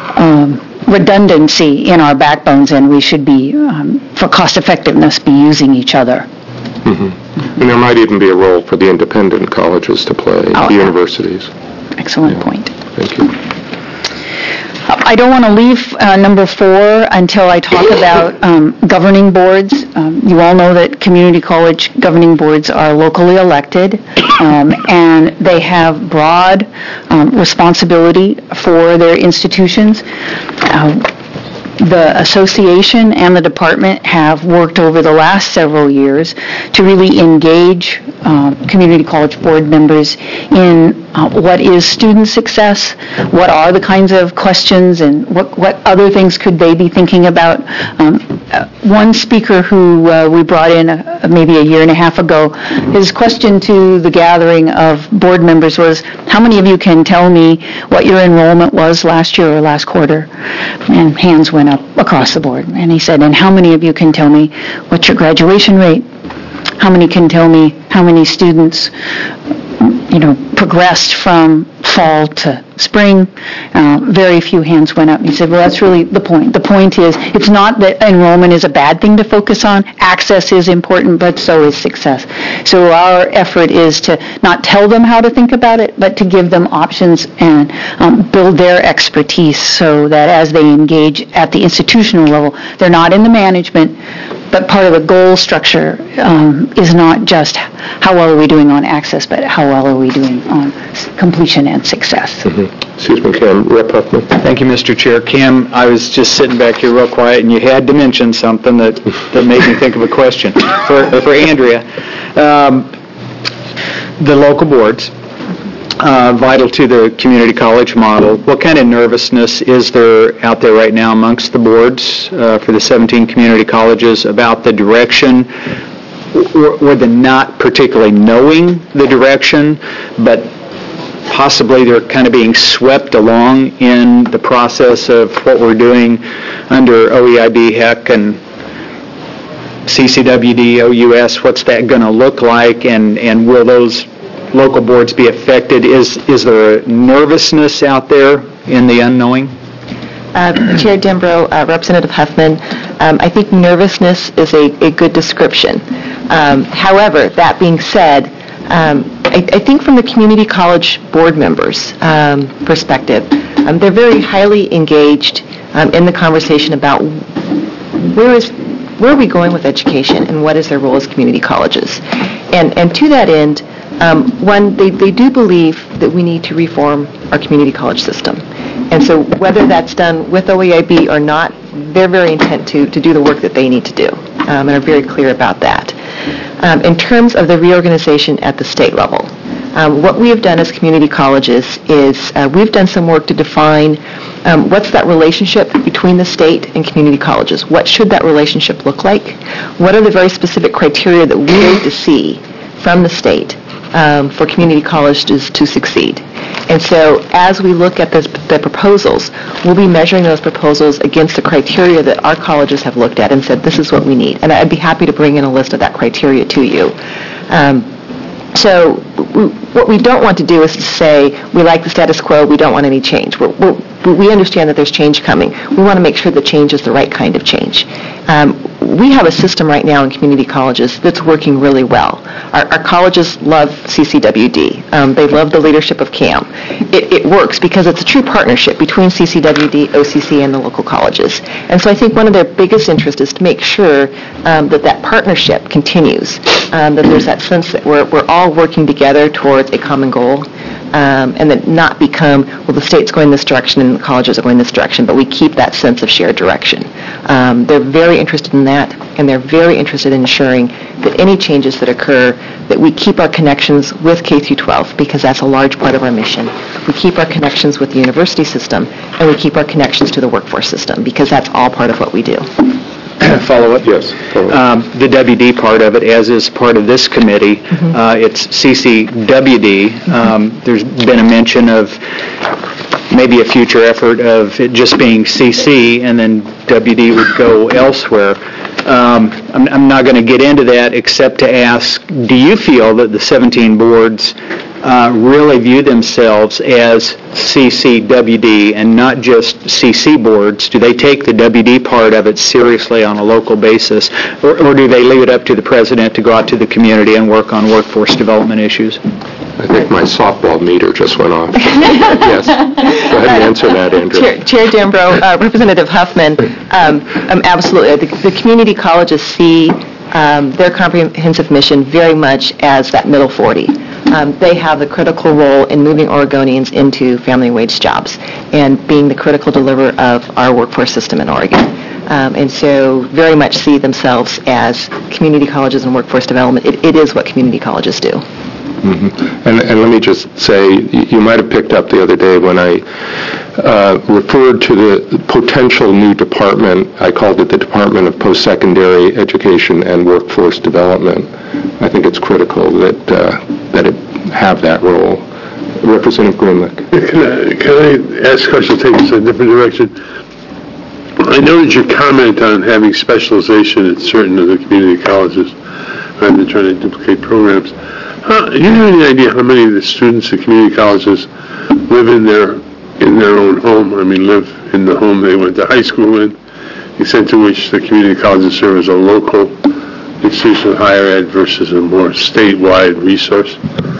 redundancy in our backbones, and we should be, for cost effectiveness, be using each other. And there might even be a role for the independent colleges to play, the universities. Excellent point. Thank you. I don't want to leave number 4 until I talk about governing boards. You all know that community college governing boards are locally elected, and they have broad responsibility for their institutions. The association and the department have worked over the last several years to really engage community college board members in what is student success, what are the kinds of questions, and what other things could they be thinking about. One speaker who we brought in maybe a year and a half ago, his question to the gathering of board members was, how many of you can tell me what your enrollment was last year or last quarter? And hands went up across the board. And he said, and how many of you can tell me what's your graduation rate? How many can tell me how many students, progressed from fall to spring? Very few hands went up. He said, well, that's really the point. The point is, it's not that enrollment is a bad thing to focus on. Access is important, but so is success. So our effort is to not tell them how to think about it, but to give them options and build their expertise so that as they engage at the institutional level, they're not in the management, but part of the goal structure is not just how well are we doing on access, but how well are we doing on completion and success. Excuse me, Cam. Rep. Huffman. Thank you, Mr. Chair. Cam, I was just sitting back here real quiet, and you had to mention something that made me think of a question. For Andrea, the local boards, vital to the community college model. What kind of nervousness is there out there right now amongst the boards for the 17 community colleges about the direction, or the not particularly knowing the direction, but possibly they're kind of being swept along in the process of what we're doing under OEIB, HEC, and CCWD, OUS? What's that going to look like, and will those local boards be affected? Is there a nervousness out there in the unknowing? Chair Dembrow, Representative Huffman, I think nervousness is a good description. However, that being said, I think from the community college board members' perspective, they're very highly engaged in the conversation about where are we going with education and what is their role as community colleges. And to that end, one, they do believe that we need to reform our community college system. And so whether that's done with OEIB or not, they're very intent to do the work that they need to do, and are very clear about that. In terms of the reorganization at the state level, what we have done as community colleges is we've done some work to define what's that relationship between the state and community colleges. What should that relationship look like? What are the very specific criteria that we need to see from the state for community colleges to succeed? And so as we look at the proposals, we'll be measuring those proposals against the criteria that our colleges have looked at and said, this is what we need. And I'd be happy to bring in a list of that criteria to you. So what we don't want to do is to say, we like the status quo, we don't want any change. We understand that there's change coming. We want to make sure the change is the right kind of change. We have a system right now in community colleges that's working really well. Our colleges love CCWD. They love the leadership of CAM. It works because it's a true partnership between CCWD, OCC, and the local colleges. And so I think one of their biggest interests is to make sure that partnership continues, that there's that sense that we're all working together towards a common goal, and that not become, well, the state's going this direction and the colleges are going this direction, but we keep that sense of shared direction. They're very interested in that, and they're very interested in ensuring that any changes that occur, that we keep our connections with K through 12, because that's a large part of our mission. We keep our connections with the university system, and we keep our connections to the workforce system, because that's all part of what we do. Follow-up? Yes. The WD part of it, as is part of this committee, it's CCWD. There's been a mention of maybe a future effort of it just being CC, and then WD would go elsewhere. I'm not going to get into that except to ask, do you feel that the 17 boards really view themselves as CCWD and not just CC boards? Do they take the WD part of it seriously on a local basis, or do they leave it up to the president to go out to the community and work on workforce development issues? I think my softball meter just went off. Yes. Go ahead, answer that, Andrea. Chair Dambro, Representative Huffman, absolutely. The community colleges see their comprehensive mission very much as that middle 40. They have the critical role in moving Oregonians into family wage jobs and being the critical deliverer of our workforce system in Oregon. And so very much see themselves as community colleges and workforce development. It is what community colleges do. Mm-hmm. And let me just say, you might have picked up the other day when I referred to the potential new department. I called it the Department of Post-Secondary Education and Workforce Development. I think it's critical that it have that role. Representative Greenlick. Can I ask a question, take us in a different direction? I noted your comment on having specialization at certain of the community colleges rather than trying to duplicate programs. Do you have any idea how many of the students at community colleges live in their own home? I mean, live in the home they went to high school in, the extent to which the community colleges serve as a local institution of higher ed versus a more statewide resource?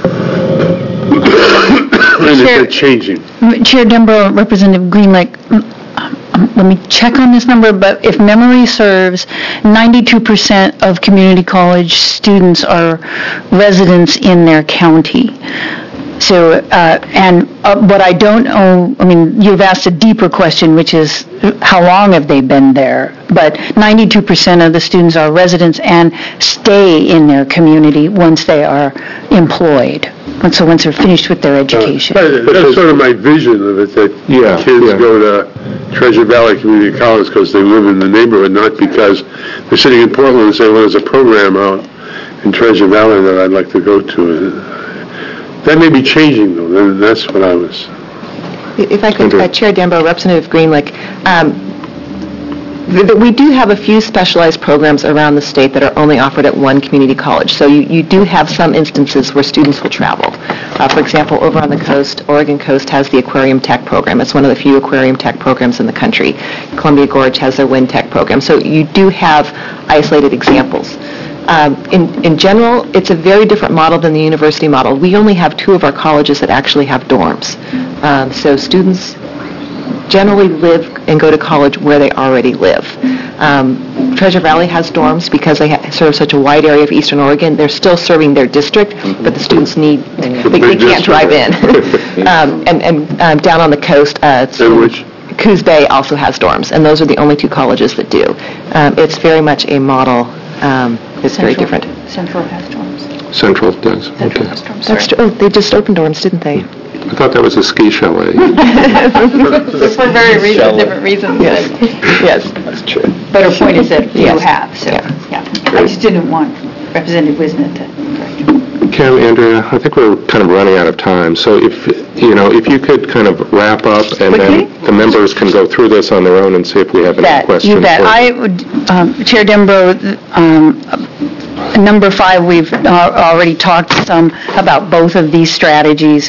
And is that changing? Chair Dembro, Representative Greenlick, let me check on this number, but if memory serves, 92% of community college students are residents in their county. So, what I don't know, I mean, you've asked a deeper question, which is how long have they been there? But 92% of the students are residents and stay in their community once they are employed. And so once they're finished with their education. That's sort of my vision of it, that kids go to Treasure Valley Community College because they live in the neighborhood, not because they're sitting in Portland and saying, well, there's a program out in Treasure Valley that I'd like to go to. That may be changing, though. That's what I was... If I could, Chair Dambro, Representative Greenlick, we do have a few specialized programs around the state that are only offered at one community college. So you do have some instances where students will travel. For example, over on the coast, Oregon Coast has the Aquarium Tech program. It's one of the few Aquarium Tech programs in the country. Columbia Gorge has their Wind Tech program. So you do have isolated examples. In general, it's a very different model than the university model. We only have 2 of our colleges that actually have dorms. So students generally live and go to college where they already live. Treasure Valley has dorms because they serve such a wide area of eastern Oregon. They're still serving their district, but the students they can't drive in. And down on the coast, Coos Bay also has dorms, and those are the only 2 colleges that do. It's very much a model that's very different. Central has dorms. Central does. Central has dorms. That's true. Oh, they just opened dorms, didn't they? I thought that was a ski chalet. For very different reasons. Yes, that's true. But her point is that you Yes. have, so, yeah. I just didn't want Representative Wisnett to correct. Kim, Andrea, I think we're kind of running out of time. So if you could kind of wrap up, and then the members can go through this on their own and see if we have any questions. You bet. I would, Chair Dembro, number 5, we've already talked some about both of these strategies,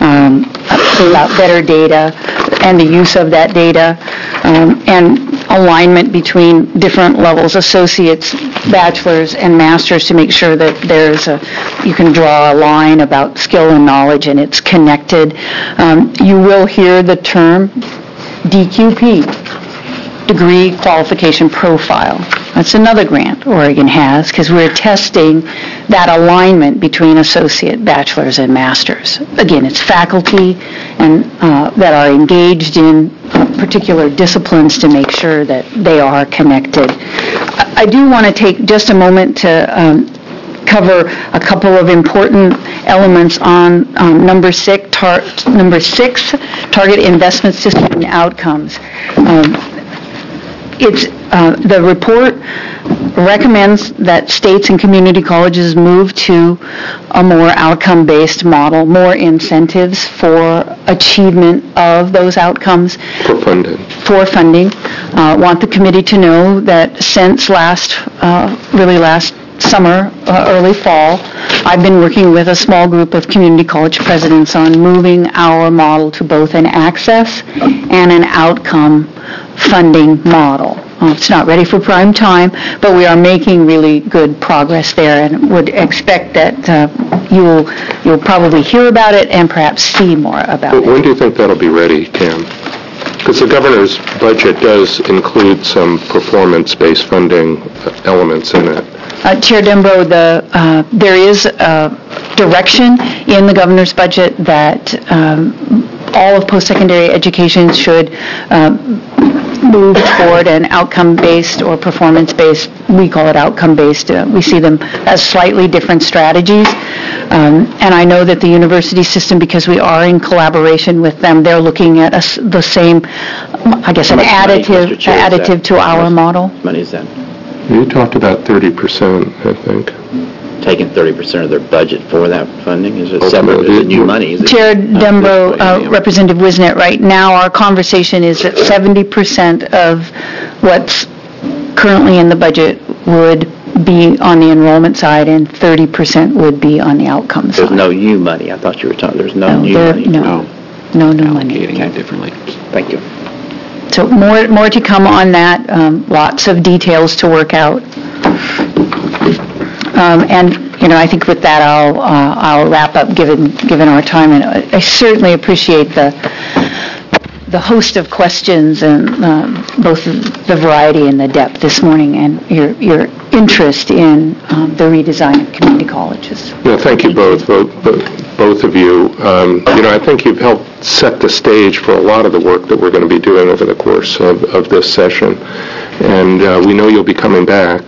about better data and the use of that data, and alignment between different levels, associates, bachelors, and masters, to make sure that you can draw a line about skill and knowledge and it's connected. You will hear the term DQP, Degree Qualification Profile. That's another grant Oregon has, because we're testing that alignment between associate, bachelors, and masters. Again, it's faculty and that are engaged in particular disciplines to make sure that they are connected. I do want to take just a moment to cover a couple of important elements on number 6, Target Investment System and Outcomes. The report recommends that states and community colleges move to a more outcome-based model, more incentives for achievement of those outcomes. For funding. Want the committee to know that since last summer, early fall, I've been working with a small group of community college presidents on moving our model to both an access and an outcome funding model. It's not ready for prime time, but we are making really good progress there, and would expect that you'll probably hear about it and perhaps see more about it. When do you think that'll be ready, Cam? because the governor's budget does include some performance-based funding elements in it. Chair Dembro, there is direction in the governor's budget that all of post-secondary education should move toward an outcome-based or performance-based. We call it outcome-based. We see them as slightly different strategies. And I know that the university system, because we are in collaboration with them, they're looking at the same, I guess, an additive to our model. Money is that? You talked about 30%, I think. Taking 30% of their budget for that funding? Is it separate? Is it new money? Chair Dembro, Representative Wisnet, right now our conversation is that 70% of what's currently in the budget would be on the enrollment side and 30% would be on the outcome side. There's no new money. I thought you were talking, there's no new money. No new money. Allocating it differently. Thank you. So more to come on that, lots of details to work out. And, I think with that I'll wrap up given our time. And I certainly appreciate the host of questions and both the variety and the depth this morning and your interest in the redesign of community colleges. Yeah, thank you both of you. I think you've helped set the stage for a lot of the work that we're going to be doing over the course of this session. And we know you'll be coming back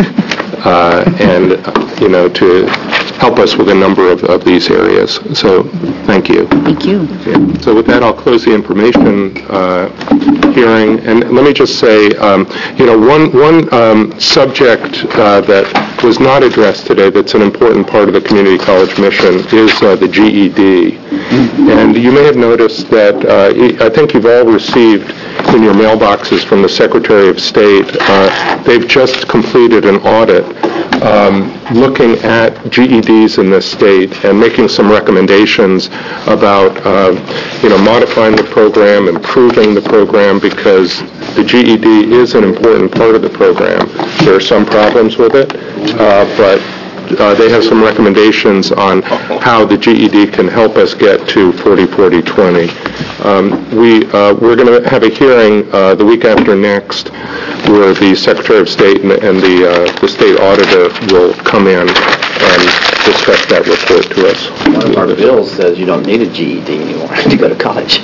to help us with a number of these areas. So thank you. Thank you. So with that, I'll close the information hearing. And let me just say, one subject that was not addressed today that's an important part of the community college mission is the GED. And you may have noticed that I think you've all received in your mailboxes from the Secretary of State, they've just completed an audit looking at GEDs in this state and making some recommendations about, modifying the program, improving the program, because the GED is an important part of the program. There are some problems with it, but they have some recommendations on how the GED can help us get to 40-40-20. We're going to have a hearing the week after next where the Secretary of State and the State Auditor will come in and discuss that report to us. One of our bills says you don't need a GED anymore to go to college.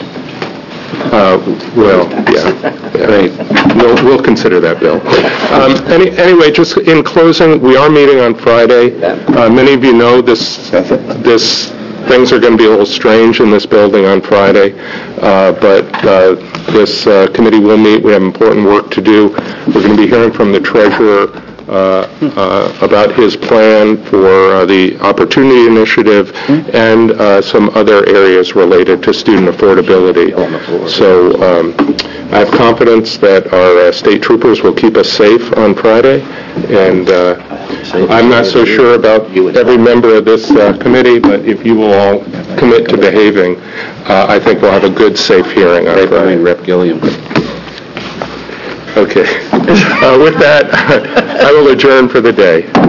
Right. We'll consider that, Bill. Anyway, just in closing, we are meeting on Friday. Many of you know this things are going to be a little strange in this building on Friday, but this committee will meet. We have important work to do. We're going to be hearing from the treasurer about his plan for the Opportunity Initiative and some other areas related to student affordability. So I have confidence that our state troopers will keep us safe on Friday, and I'm not so sure about every member of this committee, but if you will all commit to behaving, I think we'll have a good, safe hearing on Friday. Rep. Gilliam. Okay. With that, I will adjourn for the day.